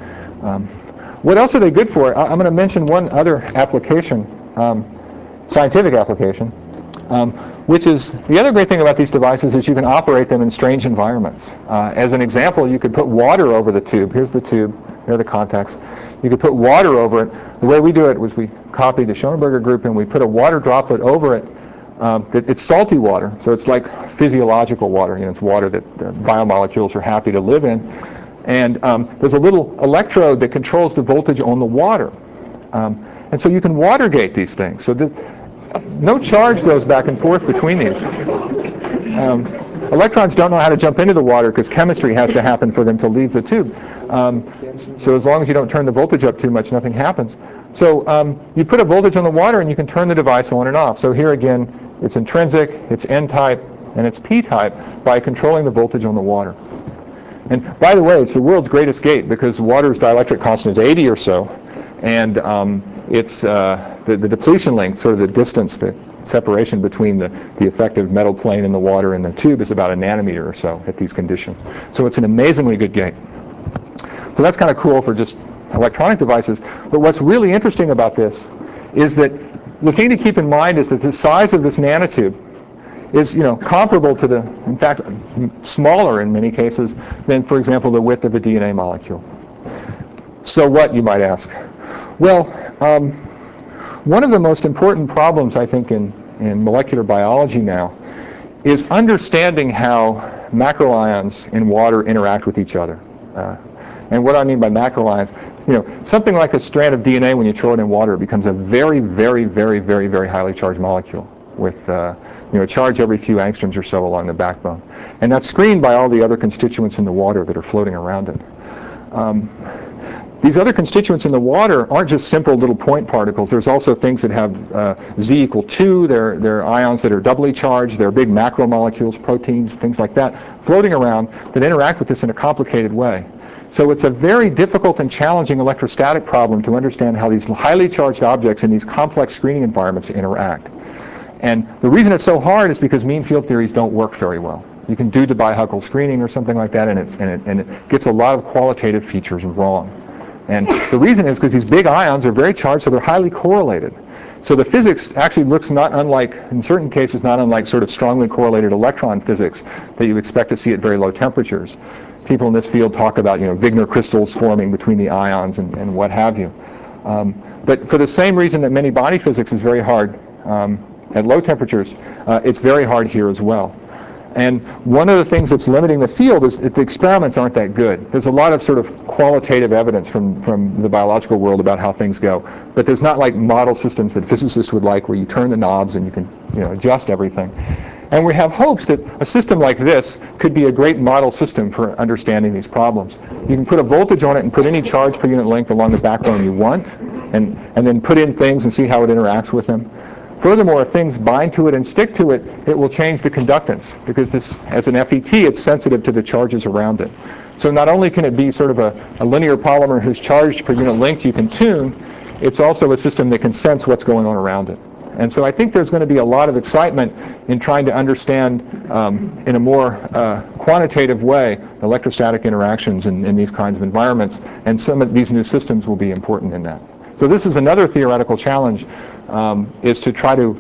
Speaker 1: What else are they good for? I'm going to mention one other application, scientific application, which is the other great thing about these devices is you can operate them in strange environments. As an example, you could put water over the tube. Here's the tube. Here are the contacts. You could put water over it. The way we do it was we copied the Schoenberger group and we put a water droplet over it. It's salty water, so it's like physiological water. It's water that the biomolecules are happy to live in. And there's a little electrode that controls the voltage on the water. And so you can water gate these things. So no charge goes back and forth between these. Electrons don't know how to jump into the water because chemistry has to happen for them to leave the tube. So as long as you don't turn the voltage up too much, nothing happens. So you put a voltage on the water and you can turn the device on and off. So here again, it's intrinsic, it's N-type, and it's P-type by controlling the voltage on the water. And by the way, it's the world's greatest gate because water's dielectric constant is 80 or so, and it's the depletion length, sort of the distance, the separation between the effective metal plane in the water and the tube is about a nanometer or so at these conditions. So it's an amazingly good gate. So that's kind of cool for just electronic devices. But what's really interesting about this is that the thing to keep in mind is that the size of this nanotube is, comparable to in fact, smaller in many cases than, for example, the width of a DNA molecule. So what, you might ask? Well, one of the most important problems, I think, in molecular biology now is understanding how macroions in water interact with each other. And what I mean by macroions, something like a strand of DNA, when you throw it in water, it becomes a very, very, very, very, very highly charged molecule with a charge every few angstroms or so along the backbone. And that's screened by all the other constituents in the water that are floating around it. These other constituents in the water aren't just simple little point particles. There's also things that have Z equal 2. They're ions that are doubly charged. They're big macromolecules, proteins, things like that, floating around that interact with this in a complicated way. So it's a very difficult and challenging electrostatic problem to understand how these highly charged objects in these complex screening environments interact. And the reason it's so hard is because mean field theories don't work very well. You can do Debye-Huckel screening or something like that, and it gets a lot of qualitative features wrong. And the reason is because these big ions are very charged, so they're highly correlated. So the physics actually looks not unlike, in certain cases, not unlike sort of strongly correlated electron physics that you expect to see at very low temperatures. People in this field talk about, Wigner crystals forming between the ions and what have you. But for the same reason that many body physics is very hard at low temperatures, it's very hard here as well. And one of the things that's limiting the field is that the experiments aren't that good. There's a lot of sort of qualitative evidence from the biological world about how things go, but there's not like model systems that physicists would like where you turn the knobs and you can adjust everything. And we have hopes that a system like this could be a great model system for understanding these problems. You can put a voltage on it and put any charge per unit length along the backbone you want, and then put in things and see how it interacts with them. Furthermore, if things bind to it and stick to it, it will change the conductance, because this, as an FET, it's sensitive to the charges around it. So not only can it be sort of a linear polymer whose charge per unit length you can tune, it's also a system that can sense what's going on around it. And so I think there's going to be a lot of excitement in trying to understand in a more quantitative way electrostatic interactions in these kinds of environments, and some of these new systems will be important in that. So this is another theoretical challenge, is to try to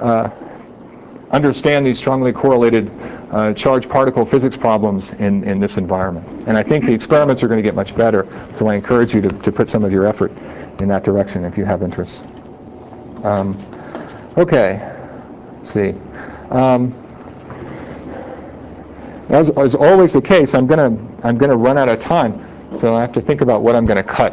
Speaker 1: understand these strongly correlated charged particle physics problems in this environment. And I think the experiments are going to get much better, so I encourage you to put some of your effort in that direction if you have interest. Okay, let's see. As always the case, I'm gonna run out of time, so I have to think about what I'm going to cut.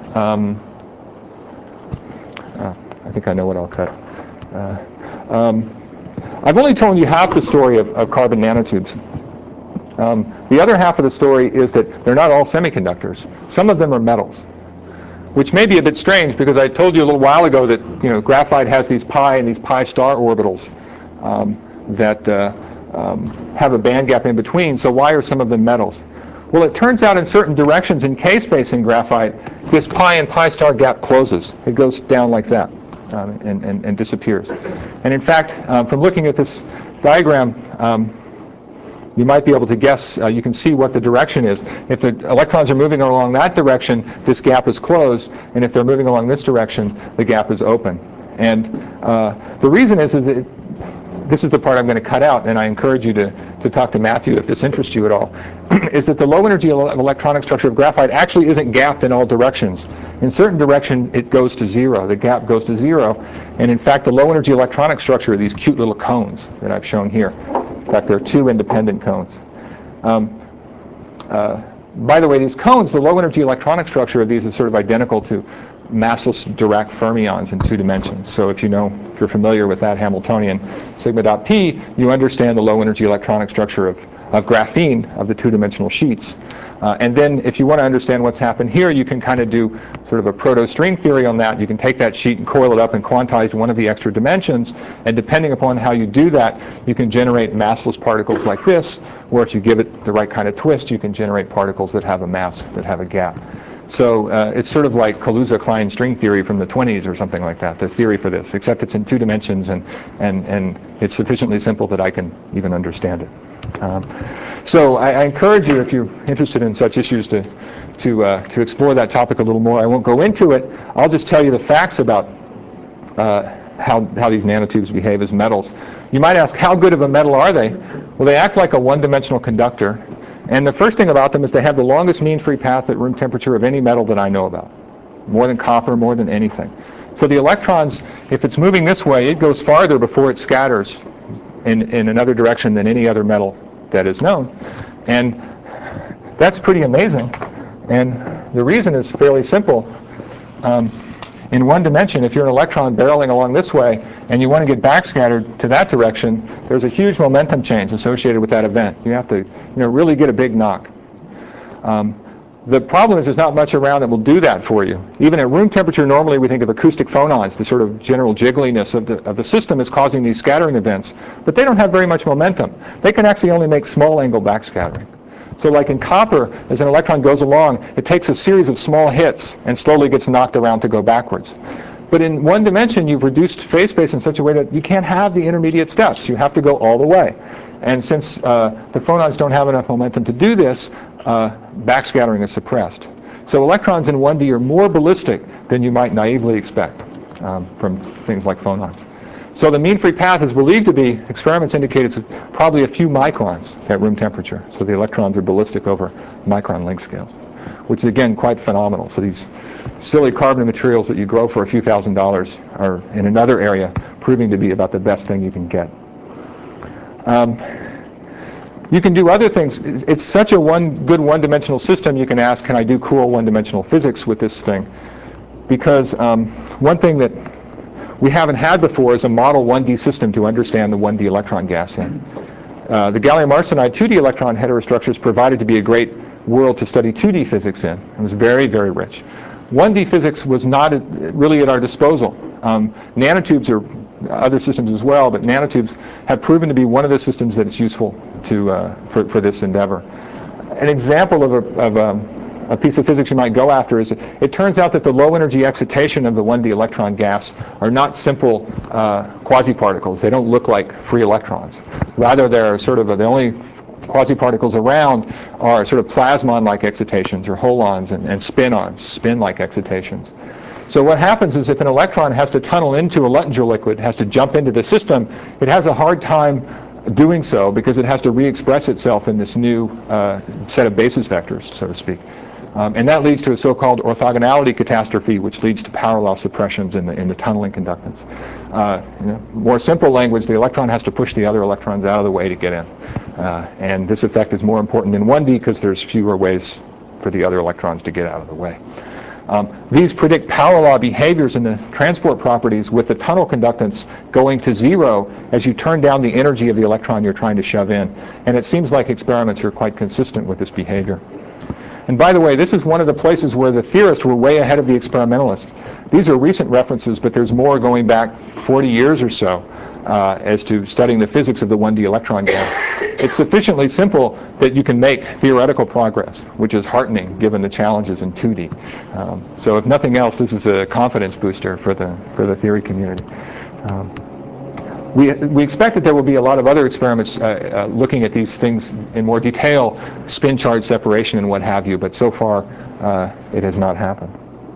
Speaker 1: I think I know what I'll cut. I've only told you half the story of carbon nanotubes. The other half of the story is that they're not all semiconductors. Some of them are metals, which may be a bit strange because I told you a little while ago that graphite has these pi and these pi star orbitals that have a band gap in between. So why are some of them metals? Well, it turns out in certain directions in K-space in graphite, this pi and pi star gap closes. It goes down like that and disappears. And in fact, from looking at this diagram, you might be able to guess, you can see what the direction is. If the electrons are moving along that direction, this gap is closed, and if they're moving along this direction, the gap is open. And the reason is that this is the part I'm going to cut out, and I encourage you to talk to Matthew if this interests you at all, is that the low energy electronic structure of graphite actually isn't gapped in all directions. In certain direction, it goes to zero. The gap goes to zero. And in fact, the low energy electronic structure are these cute little cones that I've shown here. In fact, there are two independent cones. By the way, these cones, the low energy electronic structure of these is sort of identical to massless Dirac fermions in 2 dimensions. So if you're familiar with that Hamiltonian sigma dot p, you understand the low energy electronic structure of graphene, of the 2-dimensional sheets. And then if you want to understand what's happened here, you can kind of do sort of a proto-string theory on that. You can take that sheet and coil it up and quantize one of the extra dimensions, and depending upon how you do that, you can generate massless particles like this, or if you give it the right kind of twist, you can generate particles that have a mass, that have a gap. So it's sort of like Kaluza-Klein string theory from the 20s or something like that, the theory for this, except it's in 2 dimensions and it's sufficiently simple that I can even understand it. So I encourage you, if you're interested in such issues, to explore that topic a little more. I won't go into it. I'll just tell you the facts about how these nanotubes behave as metals. You might ask, how good of a metal are they? Well, they act like a one-dimensional conductor. And the first thing about them is they have the longest mean free path at room temperature of any metal that I know about. More than copper, more than anything. So the electrons, if it's moving this way, it goes farther before it scatters in another direction than any other metal that is known. And that's pretty amazing. And the reason is fairly simple. In 1 dimension, if you're an electron barreling along this way and you want to get backscattered to that direction, there's a huge momentum change associated with that event. You have to really get a big knock. The problem is there's not much around that will do that for you. Even at room temperature, normally we think of acoustic phonons. The sort of general jiggliness of the system is causing these scattering events. But they don't have very much momentum. They can actually only make small angle backscattering. So like in copper, as an electron goes along, it takes a series of small hits and slowly gets knocked around to go backwards. But in 1 dimension, you've reduced phase space in such a way that you can't have the intermediate steps. You have to go all the way. And since the phonons don't have enough momentum to do this, backscattering is suppressed. So electrons in 1D are more ballistic than you might naively expect from things like phonons. So the mean free path is believed to be, experiments indicate it's probably a few microns at room temperature. So the electrons are ballistic over micron length scales, which is again quite phenomenal. So these silly carbon materials that you grow for a few $1,000s are in another area proving to be about the best thing you can get. You can do other things. It's such a good one-dimensional system, you can ask, can I do cool one-dimensional physics with this thing? Because one thing that we haven't had before is a model 1D system to understand the 1D electron gas in. The gallium arsenide 2D electron heterostructures provided to be a great world to study 2D physics in. It was very, very rich. 1D physics was not really at our disposal. Nanotubes are other systems as well, but nanotubes have proven to be one of the systems that is useful for this endeavor. An example of a piece of physics you might go after is it turns out that the low energy excitation of the 1D electron gas are not simple quasi-particles. They don't look like free electrons. Rather, they're sort of the only quasi-particles around are sort of plasmon-like excitations, or holons, and spin-ons, spin-like excitations. So what happens is if an electron has to tunnel into a Luttinger liquid, has to jump into the system, it has a hard time doing so because it has to re-express itself in this new set of basis vectors, so to speak. And that leads to a so-called orthogonality catastrophe, which leads to power law suppressions in the tunneling conductance. More simple language, the electron has to push the other electrons out of the way to get in. And this effect is more important in 1D because there's fewer ways for the other electrons to get out of the way. These predict power law behaviors in the transport properties with the tunnel conductance going to 0 as you turn down the energy of the electron you're trying to shove in. And it seems like experiments are quite consistent with this behavior. And by the way, this is one of the places where the theorists were way ahead of the experimentalists. These are recent references, but there's more going back 40 years or so as to studying the physics of the 1D electron gas. It's sufficiently simple that you can make theoretical progress, which is heartening given the challenges in 2D. So if nothing else, this is a confidence booster for the theory community. We expect that there will be a lot of other experiments looking at these things in more detail, spin charge separation and what have you, but so far it has not happened.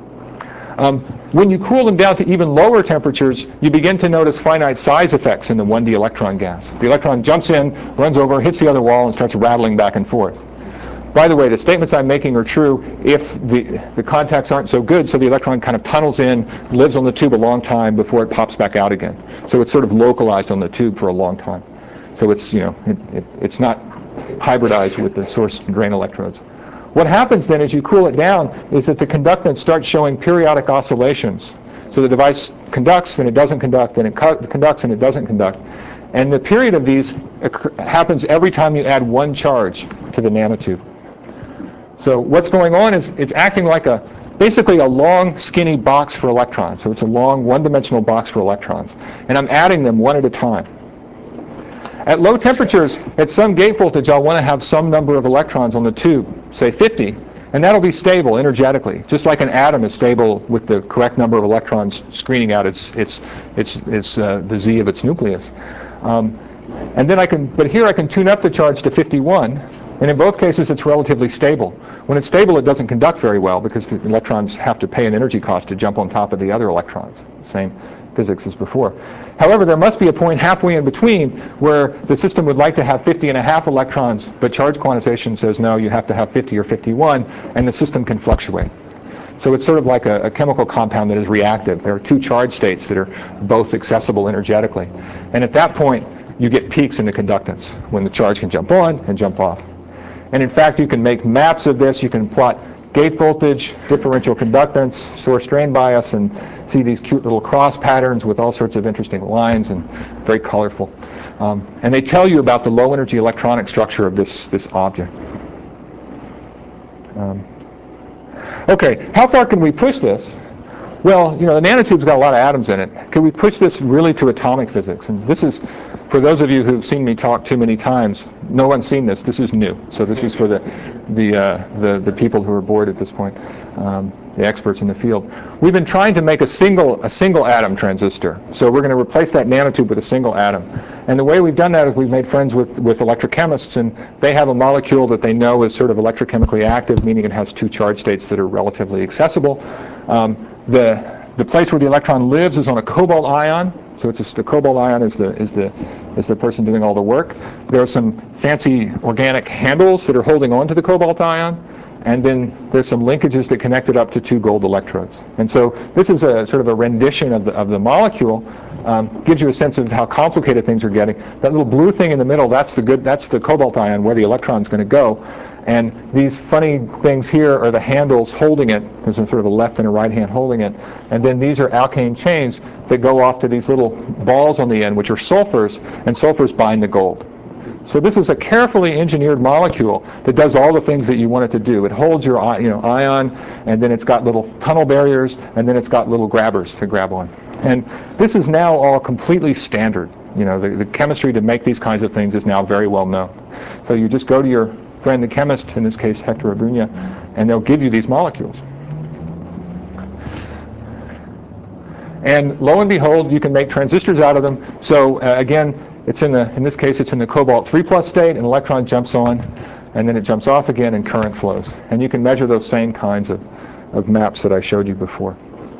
Speaker 1: When you cool them down to even lower temperatures, you begin to notice finite size effects in the 1D electron gas. The electron jumps in, runs over, hits the other wall, and starts rattling back and forth. By the way, the statements I'm making are true if the contacts aren't so good, so the electron kind of tunnels in, lives on the tube a long time before it pops back out again. So it's sort of localized on the tube for a long time. So it's, it's not hybridized with the source and drain electrodes. What happens then as you cool it down is that the conductance starts showing periodic oscillations. So the device conducts, then it doesn't conduct, then it conducts, and it doesn't conduct. And the period of these happens every time you add one charge to the nanotube. So what's going on is it's acting like basically a long, skinny box for electrons. So it's a long, one-dimensional box for electrons. And I'm adding them one at a time. At low temperatures, at some gate voltage, I'll want to have some number of electrons on the tube, say 50, and that'll be stable energetically, just like an atom is stable with the correct number of electrons screening out the Z of its nucleus. And then but here I can tune up the charge to 51, and in both cases it's relatively stable. When it's stable, it doesn't conduct very well because the electrons have to pay an energy cost to jump on top of the other electrons. Same physics as before. However, there must be a point halfway in between where the system would like to have 50.5 electrons, but charge quantization says no, you have to have 50 or 51, and the system can fluctuate. So it's sort of like a chemical compound that is reactive. There are two charge states that are both accessible energetically. And at that point, you get peaks in the conductance when the charge can jump on and jump off. And in fact, you can make maps of this. You can plot gate voltage, differential conductance, source drain bias, and see these cute little cross patterns with all sorts of interesting lines and very colorful. And they tell you about the low energy electronic structure of this object. Okay, how far can we push this? Well, the nanotube's got a lot of atoms in it. Can we push this really to atomic physics? And this is, for those of you who've seen me talk too many times, no one's seen this. This is new. So this is for the people who are bored at this point, the experts in the field. We've been trying to make a single atom transistor. So we're going to replace that nanotube with a single atom. And the way we've done that is we've made friends with electrochemists, and they have a molecule that they know is sort of electrochemically active, meaning it has two charge states that are relatively accessible. The place where the electron lives is on a cobalt ion. So it's just the cobalt ion is the person doing all the work. There are some fancy organic handles that are holding on to the cobalt ion, and then there's some linkages that connect it up to two gold electrodes. And so this is a sort of a rendition of the molecule. Gives you a sense of how complicated things are getting. That little blue thing in the middle, that's the cobalt ion where the electron's going to go. And these funny things here are the handles holding it. There's a sort of a left and a right hand holding it. And then these are alkane chains that go off to these little balls on the end, which are sulfurs, and sulfurs bind the gold. So this is a carefully engineered molecule that does all the things that you want it to do. It holds your ion, and then it's got little tunnel barriers, and then it's got little grabbers to grab on. And this is now all completely standard. The chemistry to make these kinds of things is now very well known. So you just go to your friend the chemist, in this case Hector Abuña, and they'll give you these molecules. And lo and behold, you can make transistors out of them. So again, in this case it's in the cobalt 3+ state, an electron jumps on, and then it jumps off again, and current flows. And you can measure those same kinds of maps that I showed you before.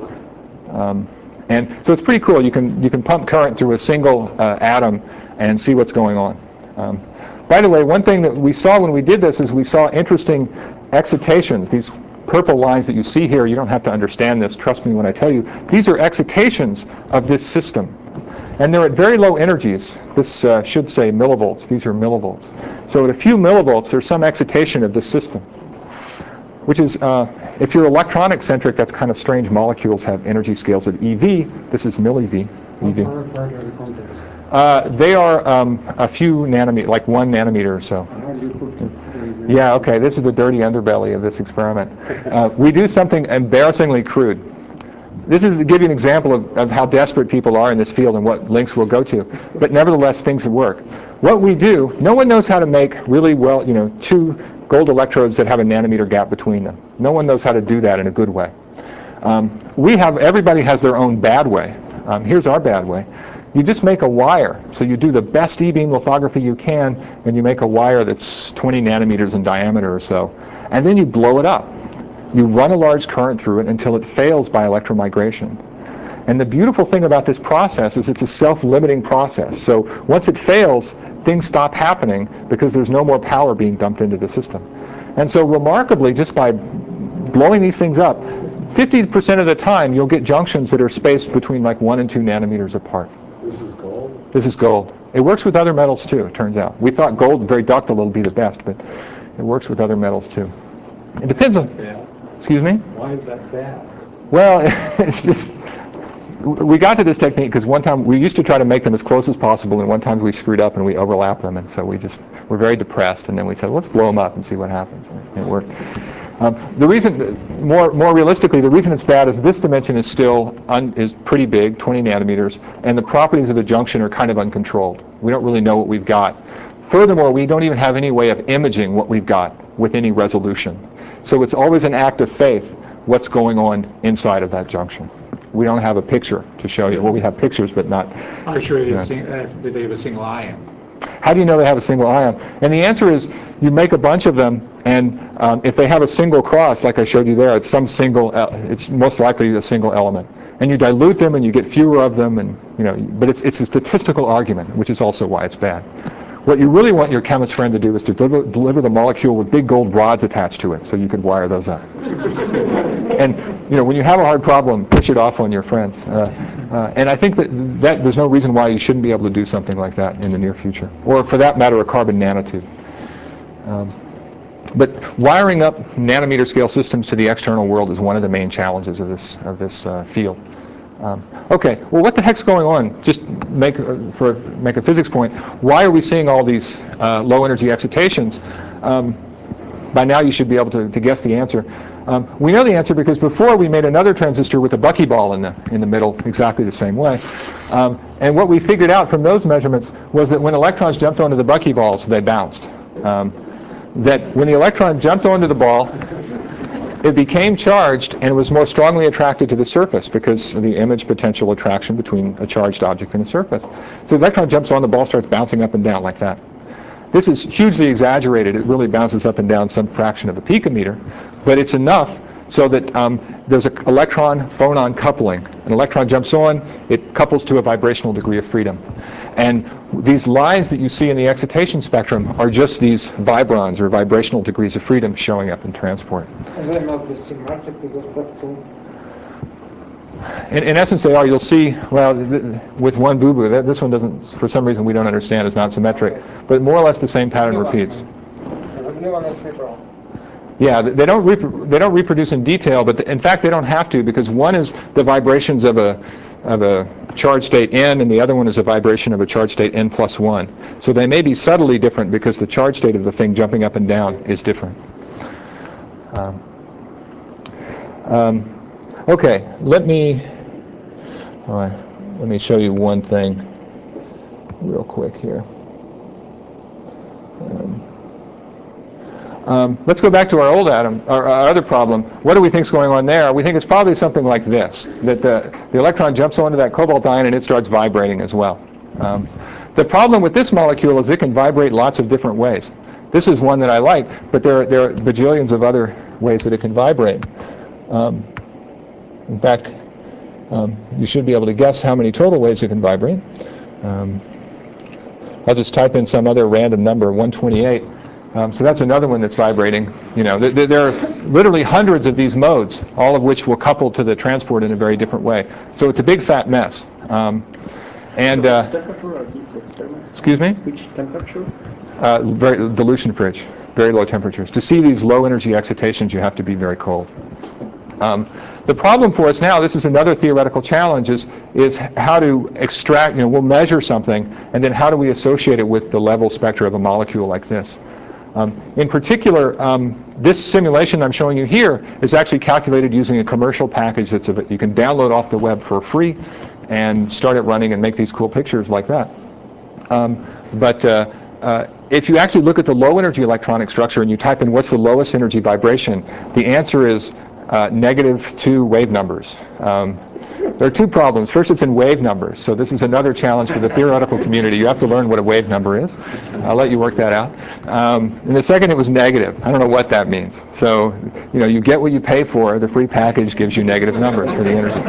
Speaker 1: And so it's pretty cool. You can pump current through a single atom and see what's going on. By the way, one thing that we saw when we did this is we saw interesting excitations. These purple lines that you see here, you don't have to understand this, trust me when I tell you. These are excitations of this system. And they're at very low energies. This should say millivolts. These are millivolts. So at a few millivolts, there's some excitation of this system. which is, if you're electronic centric, that's kind of strange. Molecules have energy scales of eV. This is millieV.
Speaker 4: How far apart are the contacts?
Speaker 1: They are a few nanometers, like 1 nanometer or so.
Speaker 4: How do you put them?
Speaker 1: Yeah, okay, this is the dirty underbelly of this experiment. We do something embarrassingly crude. This is to give you an example of how desperate people are in this field and what lengths we'll go to. But nevertheless, things work. What we do, no one knows how to make really well, 2 gold electrodes that have a nanometer gap between them. No one knows how to do that in a good way. Everybody has their own bad way. Here's our bad way. You just make a wire. So you do the best E-beam lithography you can, and you make a wire that's 20 nanometers in diameter or so. And then you blow it up. You run a large current through it until it fails by electromigration. And the beautiful thing about this process is it's a self-limiting process. So once it fails, things stop happening because there's no more power being dumped into the system. And so remarkably, just by blowing these things up, 50% of the time you'll get junctions that are spaced between like 1 and 2 nanometers apart.
Speaker 5: This is gold?
Speaker 1: This is gold. It works with other metals too, it turns out. We thought gold, very ductile, will be the best, but it works with other metals too. It depends on...
Speaker 3: Bad.
Speaker 1: Excuse me?
Speaker 3: Why is that bad?
Speaker 1: Well, it's just... We got to this technique because one time we used to try to make them as close as possible, and one time we screwed up and we overlapped them, and so we just were very depressed, and then we said, let's blow them up and see what happens. And it worked. The reason, more realistically, the reason it's bad is this dimension is still is pretty big, 20 nanometers, and the properties of the junction are kind of uncontrolled. We don't really know what we've got. Furthermore, we don't even have any way of imaging what we've got with any resolution. So it's always an act of faith what's going on inside of that junction. We don't have a picture to show you. Well, we have pictures, but not...
Speaker 6: Are sure that they have a single ion?
Speaker 1: How do you know they have a single ion? And the answer is you make a bunch of them, and if they have a single cross, like I showed you there, it's some single. It's most likely a single element. And you dilute them, and you get fewer of them, and But it's a statistical argument, which is also why it's bad. What you really want your chemist friend to do is to deliver the molecule with big gold rods attached to it, so you could wire those up. And when you have a hard problem, push it off on your friends. And I think that there's no reason why you shouldn't be able to do something like that in the near future, or for that matter, a carbon nanotube. But wiring up nanometer scale systems to the external world is one of the main challenges of this field. Okay, well, what the heck's going on? Just make a physics point. Why are we seeing all these low energy excitations? By now you should be able to guess the answer. We know the answer because before we made another transistor with a buckyball in the middle exactly the same way. And what we figured out from those measurements was that when electrons jumped onto the buckyballs, they bounced. That when the electron jumped onto the ball, it became charged and was more strongly attracted to the surface because of the image potential attraction between a charged object and a surface. So the electron jumps on, the ball starts bouncing up and down like that. This is hugely exaggerated. It really bounces up and down some fraction of a picometer, but it's enough so that there's an electron-phonon coupling. An electron jumps on, it couples to a vibrational degree of freedom. And these lines that you see in the excitation spectrum are just these vibrons, or vibrational degrees of freedom, showing up in transport.
Speaker 4: And they must be symmetric with respect to...
Speaker 1: In essence, they are. You'll see, well, with one boo-boo, this one doesn't, for some reason we don't understand, is not symmetric, but more or less the same pattern repeats. Yeah, they don't reproduce in detail, but in fact they don't have to, because one is the vibrations of a charge state n, and the other one is a vibration of a charge state n plus 1. So they may be subtly different because the charge state of the thing jumping up and down is different. Okay, let me show you one thing real quick here. Let's go back to our old atom, our other problem. What do we think is going on there? We think it's probably something like this, that the electron jumps onto that cobalt ion and it starts vibrating as well. The problem with this molecule is it can vibrate lots of different ways. This is one that I like, but there are bajillions of other ways that it can vibrate. In fact, you should be able to guess how many total ways it can vibrate. I'll just type in some other random number, 128. So that's another one that's vibrating. There are literally hundreds of these modes, all of which will couple to the transport in a very different way. So it's a big fat mess.
Speaker 4: Which temperature are these experiments?
Speaker 1: Excuse me?
Speaker 4: Which temperature?
Speaker 1: Very dilution fridge. very low temperatures. To see these low energy excitations, you have to be very cold. The problem for us now, this is another theoretical challenge, is how to extract, we'll measure something, and then how do we associate it with the level spectra of a molecule like this. In particular, this simulation I'm showing you here is actually calculated using a commercial package that you can download off the web for free and start it running and make these cool pictures like that. If you actually look at the low energy electronic structure and you type in what's the lowest energy vibration, the answer is -2 wave numbers. There are two problems. First, it's in wave numbers, so this is another challenge for the theoretical community. You have to learn what a wave number is. I'll let you work that out. And the second, it was negative. I don't know what that means. So, you get what you pay for. The free package gives you negative numbers for the energy.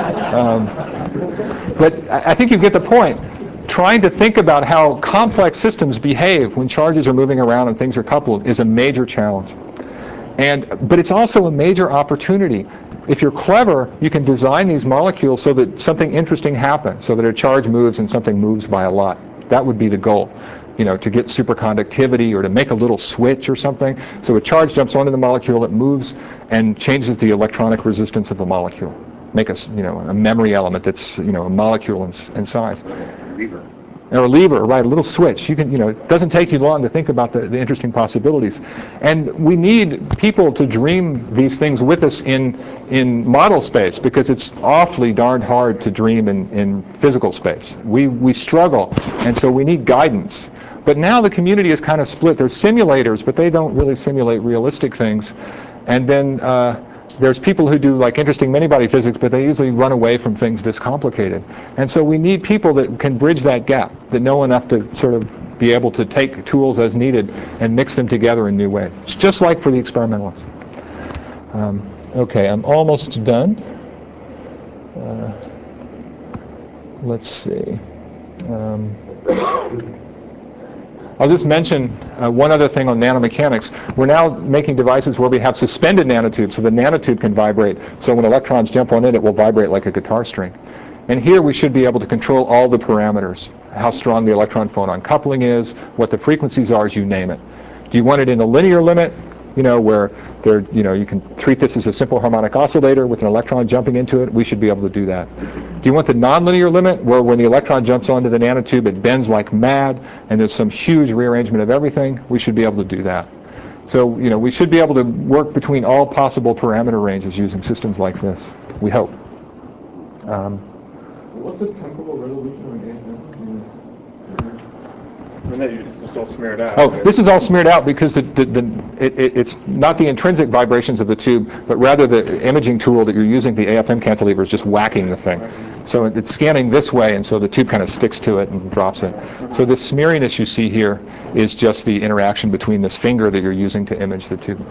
Speaker 1: But I think you get the point. Trying to think about how complex systems behave when charges are moving around and things are coupled is a major challenge. But it's also a major opportunity. If you're clever, you can design these molecules so that something interesting happens, so that a charge moves and something moves by a lot. That would be the goal, to get superconductivity or to make a little switch or something. So a charge jumps onto the molecule, it moves and changes the electronic resistance of the molecule. Make a memory element that's, a molecule in size. Or a lever, right, a little switch. You can, it doesn't take you long to think about the interesting possibilities. And we need people to dream these things with us in model space, because it's awfully darn hard to dream in physical space. We struggle, and so we need guidance. But now the community is kind of split. There's simulators, but they don't really simulate realistic things. And then there's people who do interesting many-body physics, but they usually run away from things this complicated. And so we need people that can bridge that gap, that know enough to sort of be able to take tools as needed and mix them together in new ways. It's just like for the experimentalists. Okay, I'm almost done. Let's see. I'll just mention one other thing on nanomechanics. We're now making devices where we have suspended nanotubes, so the nanotube can vibrate. So when electrons jump on it will vibrate like a guitar string. And here we should be able to control all the parameters, how strong the electron-phonon coupling is, what the frequencies are, as you name it. Do you want it in a linear limit, where you can treat this as a simple harmonic oscillator with an electron jumping into it? We should be able to do that. Do you want the nonlinear limit, where when the electron jumps onto the nanotube it bends like mad and there's some huge rearrangement of everything? We should be able to do that. So we should be able to work between all possible parameter ranges using systems like this, we hope.
Speaker 5: What's the temporal resolution of an AFM? And then it's all smeared out.
Speaker 1: Oh, this is all smeared out because it's not the intrinsic vibrations of the tube, but rather the imaging tool that you're using, the AFM cantilever, is just whacking the thing. So it's scanning this way, and so the tube kind of sticks to it and drops it. So this smeariness you see here is just the interaction between this finger that you're using to image the tube.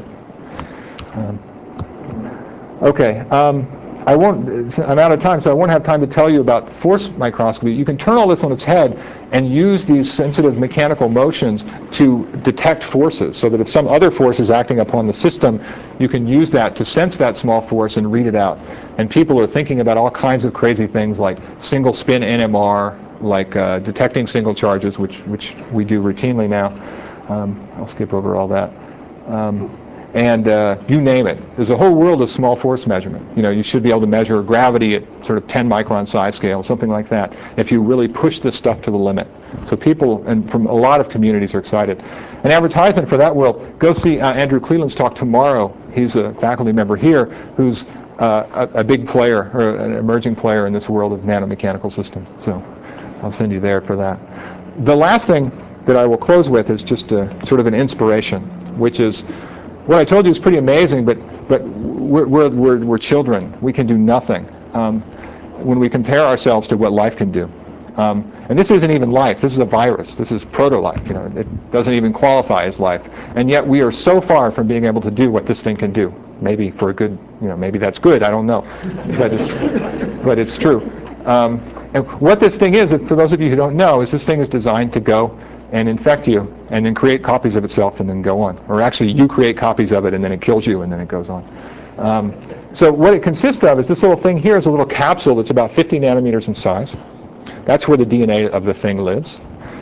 Speaker 1: I'm out of time, so I won't have time to tell you about force microscopy. You can turn all this on its head and use these sensitive mechanical motions to detect forces, so that if some other force is acting upon the system, you can use that to sense that small force and read it out. And people are thinking about all kinds of crazy things like single spin NMR, like detecting single charges, which we do routinely now. I'll skip over all that. And you name it. There's a whole world of small force measurement. You should be able to measure gravity at sort of 10 micron size scale, something like that, if you really push this stuff to the limit. So people from a lot of communities are excited. An advertisement for that world, go see Andrew Cleland's talk tomorrow. He's a faculty member here who's a big player, or an emerging player in this world of nanomechanical systems. So I'll send you there for that. The last thing that I will close with is just sort of an inspiration, which is, what I told you is pretty amazing, but we're children. We can do nothing when we compare ourselves to what life can do. And this isn't even life. This is a virus. This is proto-life. It doesn't even qualify as life. And yet we are so far from being able to do what this thing can do. Maybe for a good, maybe that's good. I don't know, but it's true. And what this thing is, for those of you who don't know, is this thing is designed to go and infect you, and then create copies of itself, and then go on. Or actually, you create copies of it, and then it kills you, and then it goes on. So what it consists of is this little thing here is a little capsule that's about 50 nanometers in size. That's where the DNA of the thing lives.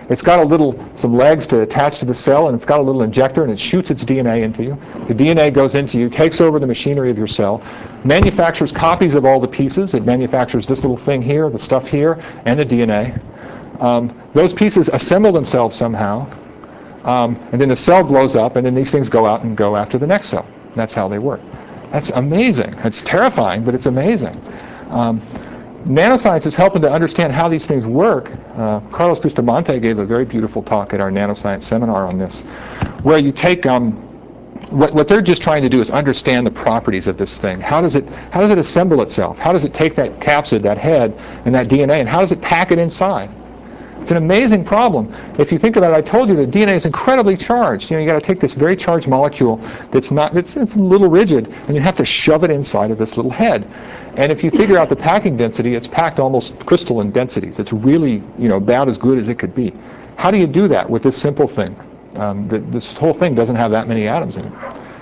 Speaker 1: It's got some legs to attach to the cell, and it's got a little injector, and it shoots its DNA into you. The DNA goes into you, takes over the machinery of your cell, manufactures copies of all the pieces. It manufactures this little thing here, the stuff here, and the DNA. Those pieces assemble themselves somehow, and then the cell blows up, and then these things go out and go after the next cell. That's how they work. That's amazing. It's terrifying, but it's amazing. Nanoscience is helping to understand how these things work. Carlos Bustamante gave a very beautiful talk at our nanoscience seminar on this, where you take what they're just trying to do is understand the properties of this thing. How does it assemble itself? How does it take that capsid, that head, and that DNA, and how does it pack it inside? It's an amazing problem. If you think about it, I told you that DNA is incredibly charged. You got to take this very charged molecule it's a little rigid, and you have to shove it inside of this little head. And if you figure out the packing density, it's packed almost crystalline densities. It's really, about as good as it could be. How do you do that with this simple thing? This whole thing doesn't have that many atoms in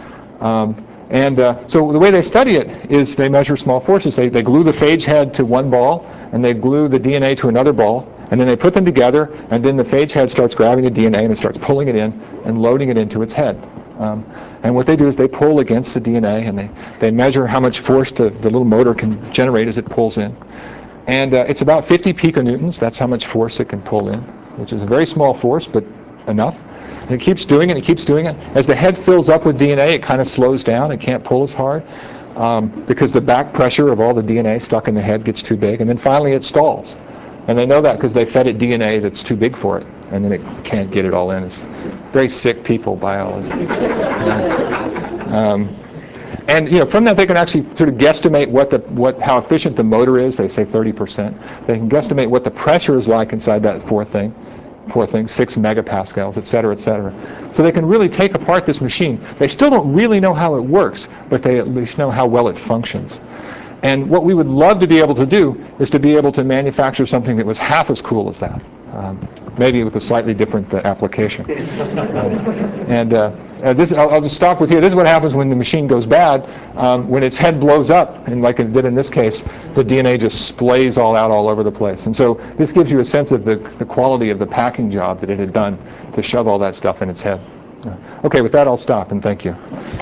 Speaker 1: it. So the way they study it is they measure small forces. They glue the phage head to one ball, and they glue the DNA to another ball, and then they put them together, and then the phage head starts grabbing the DNA and it starts pulling it in and loading it into its head. And what they do is they pull against the DNA, and they measure how much force the little motor can generate as it pulls in. And it's about 50 piconewtons. That's how much force it can pull in, which is a very small force, but enough. And it keeps doing it, it keeps doing it. As the head fills up with DNA, it kind of slows down. It can't pull as hard because the back pressure of all the DNA stuck in the head gets too big. And then finally it stalls. And they know that because they fed it DNA that's too big for it. And then it can't get it all in. It's very sick people, biology. And from that they can actually sort of guesstimate how efficient the motor is. They say 30%. They can guesstimate what the pressure is like inside that poor thing, 6 megapascals, et cetera, et cetera. So they can really take apart this machine. They still don't really know how it works, but they at least know how well it functions. And what we would love to be able to do is to be able to manufacture something that was half as cool as that, maybe with a slightly different application. I'll just stop with here. This is what happens when the machine goes bad. When its head blows up, and like it did in this case, the DNA just splays all out all over the place. And so this gives you a sense of the quality of the packing job that it had done to shove all that stuff in its head. Okay, with that I'll stop, and thank you.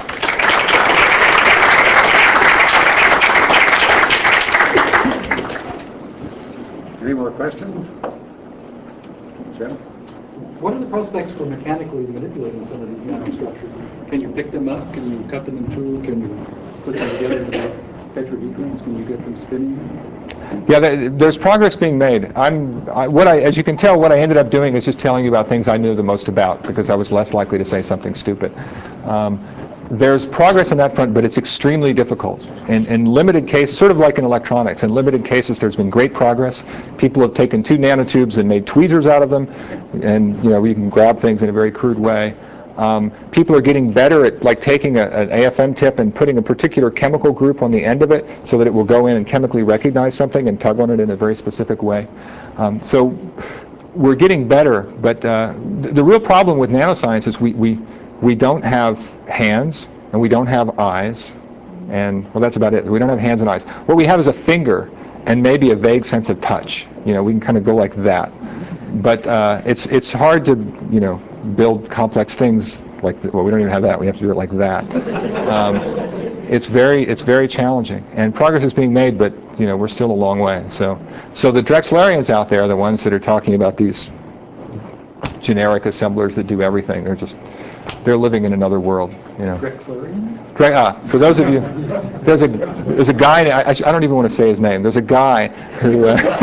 Speaker 7: Any more questions? Jim?
Speaker 4: What are the prospects for mechanically manipulating some of these nanostructures? Can you pick them up? Can you cut them in two? Can you put them together into tetrahedrons? Can you get them spinning?
Speaker 1: Yeah, there's progress being made. As you can tell, what I ended up doing is just telling you about things I knew the most about because I was less likely to say something stupid. There's progress on that front, but it's extremely difficult. In limited cases, sort of like in electronics, in limited cases there's been great progress. People have taken 2 nanotubes and made tweezers out of them, and we can grab things in a very crude way. People are getting better at taking an AFM tip and putting a particular chemical group on the end of it so that it will go in and chemically recognize something and tug on it in a very specific way. So we're getting better, but the real problem with nanoscience is we don't have hands, and we don't have eyes, and, well, that's about it. We don't have hands and eyes. What we have is a finger and maybe a vague sense of touch. We can kind of go like that. But it's hard to, build complex things like that. Well, we don't even have that. We have to do it like that. It's very challenging, and progress is being made, but, we're still a long way. So the Drexlerians out there are the ones that are talking about these generic assemblers that do everything. They're living in another world,
Speaker 4: Drexlerians?
Speaker 1: For those of you, there's a guy. I don't even want to say his name. There's a guy who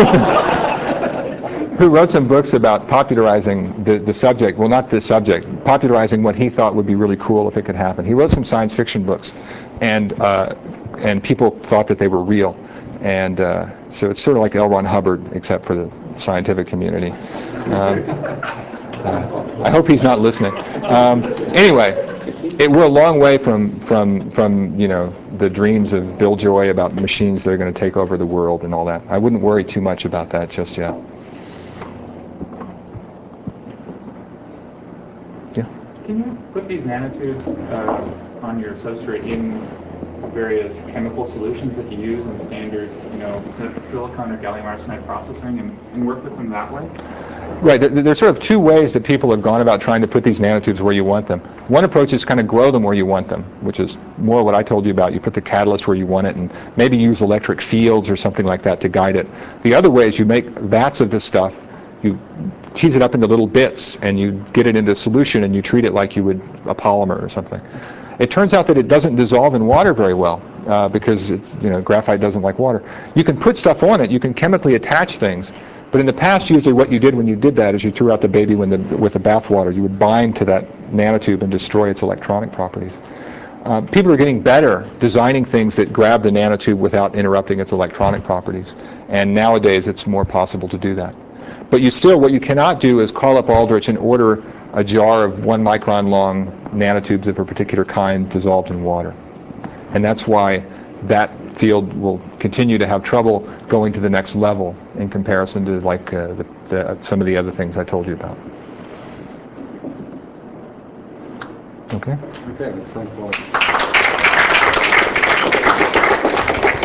Speaker 1: who wrote some books about popularizing the subject. Well, not the subject. Popularizing what he thought would be really cool if it could happen. He wrote some science fiction books, and people thought that they were real. And so it's sort of like L. Ron Hubbard, except for the scientific community. I hope he's not listening. Anyway, we're a long way from the dreams of Bill Joy about machines that are going to take over the world and all that. I wouldn't worry too much about that just yet. Yeah.
Speaker 6: Can you put these nanotubes on your substrate in various chemical solutions that you use in standard, silicon or gallium arsenide processing, and work with them that way?
Speaker 1: Right, there's sort of two ways that people have gone about trying to put these nanotubes where you want them. One approach is kind of grow them where you want them, which is more what I told you about. You put the catalyst where you want it and maybe use electric fields or something like that to guide it. The other way is you make vats of this stuff, you tease it up into little bits and you get it into solution and you treat it like you would a polymer or something. It turns out that it doesn't dissolve in water very well because graphite doesn't like water. You can put stuff on it, you can chemically attach things, but in the past usually what you did when you did that is you threw out the baby with the bathwater. You would bind to that nanotube and destroy its electronic properties. People are getting better designing things that grab the nanotube without interrupting its electronic properties, and nowadays it's more possible to do that. But what you cannot do is call up Aldrich and order a jar of 1 micron long nanotubes of a particular kind dissolved in water. And that's why that field will continue to have trouble going to the next level in comparison to like some of the other things I told you about. Okay?
Speaker 7: Okay, let's thank Paul.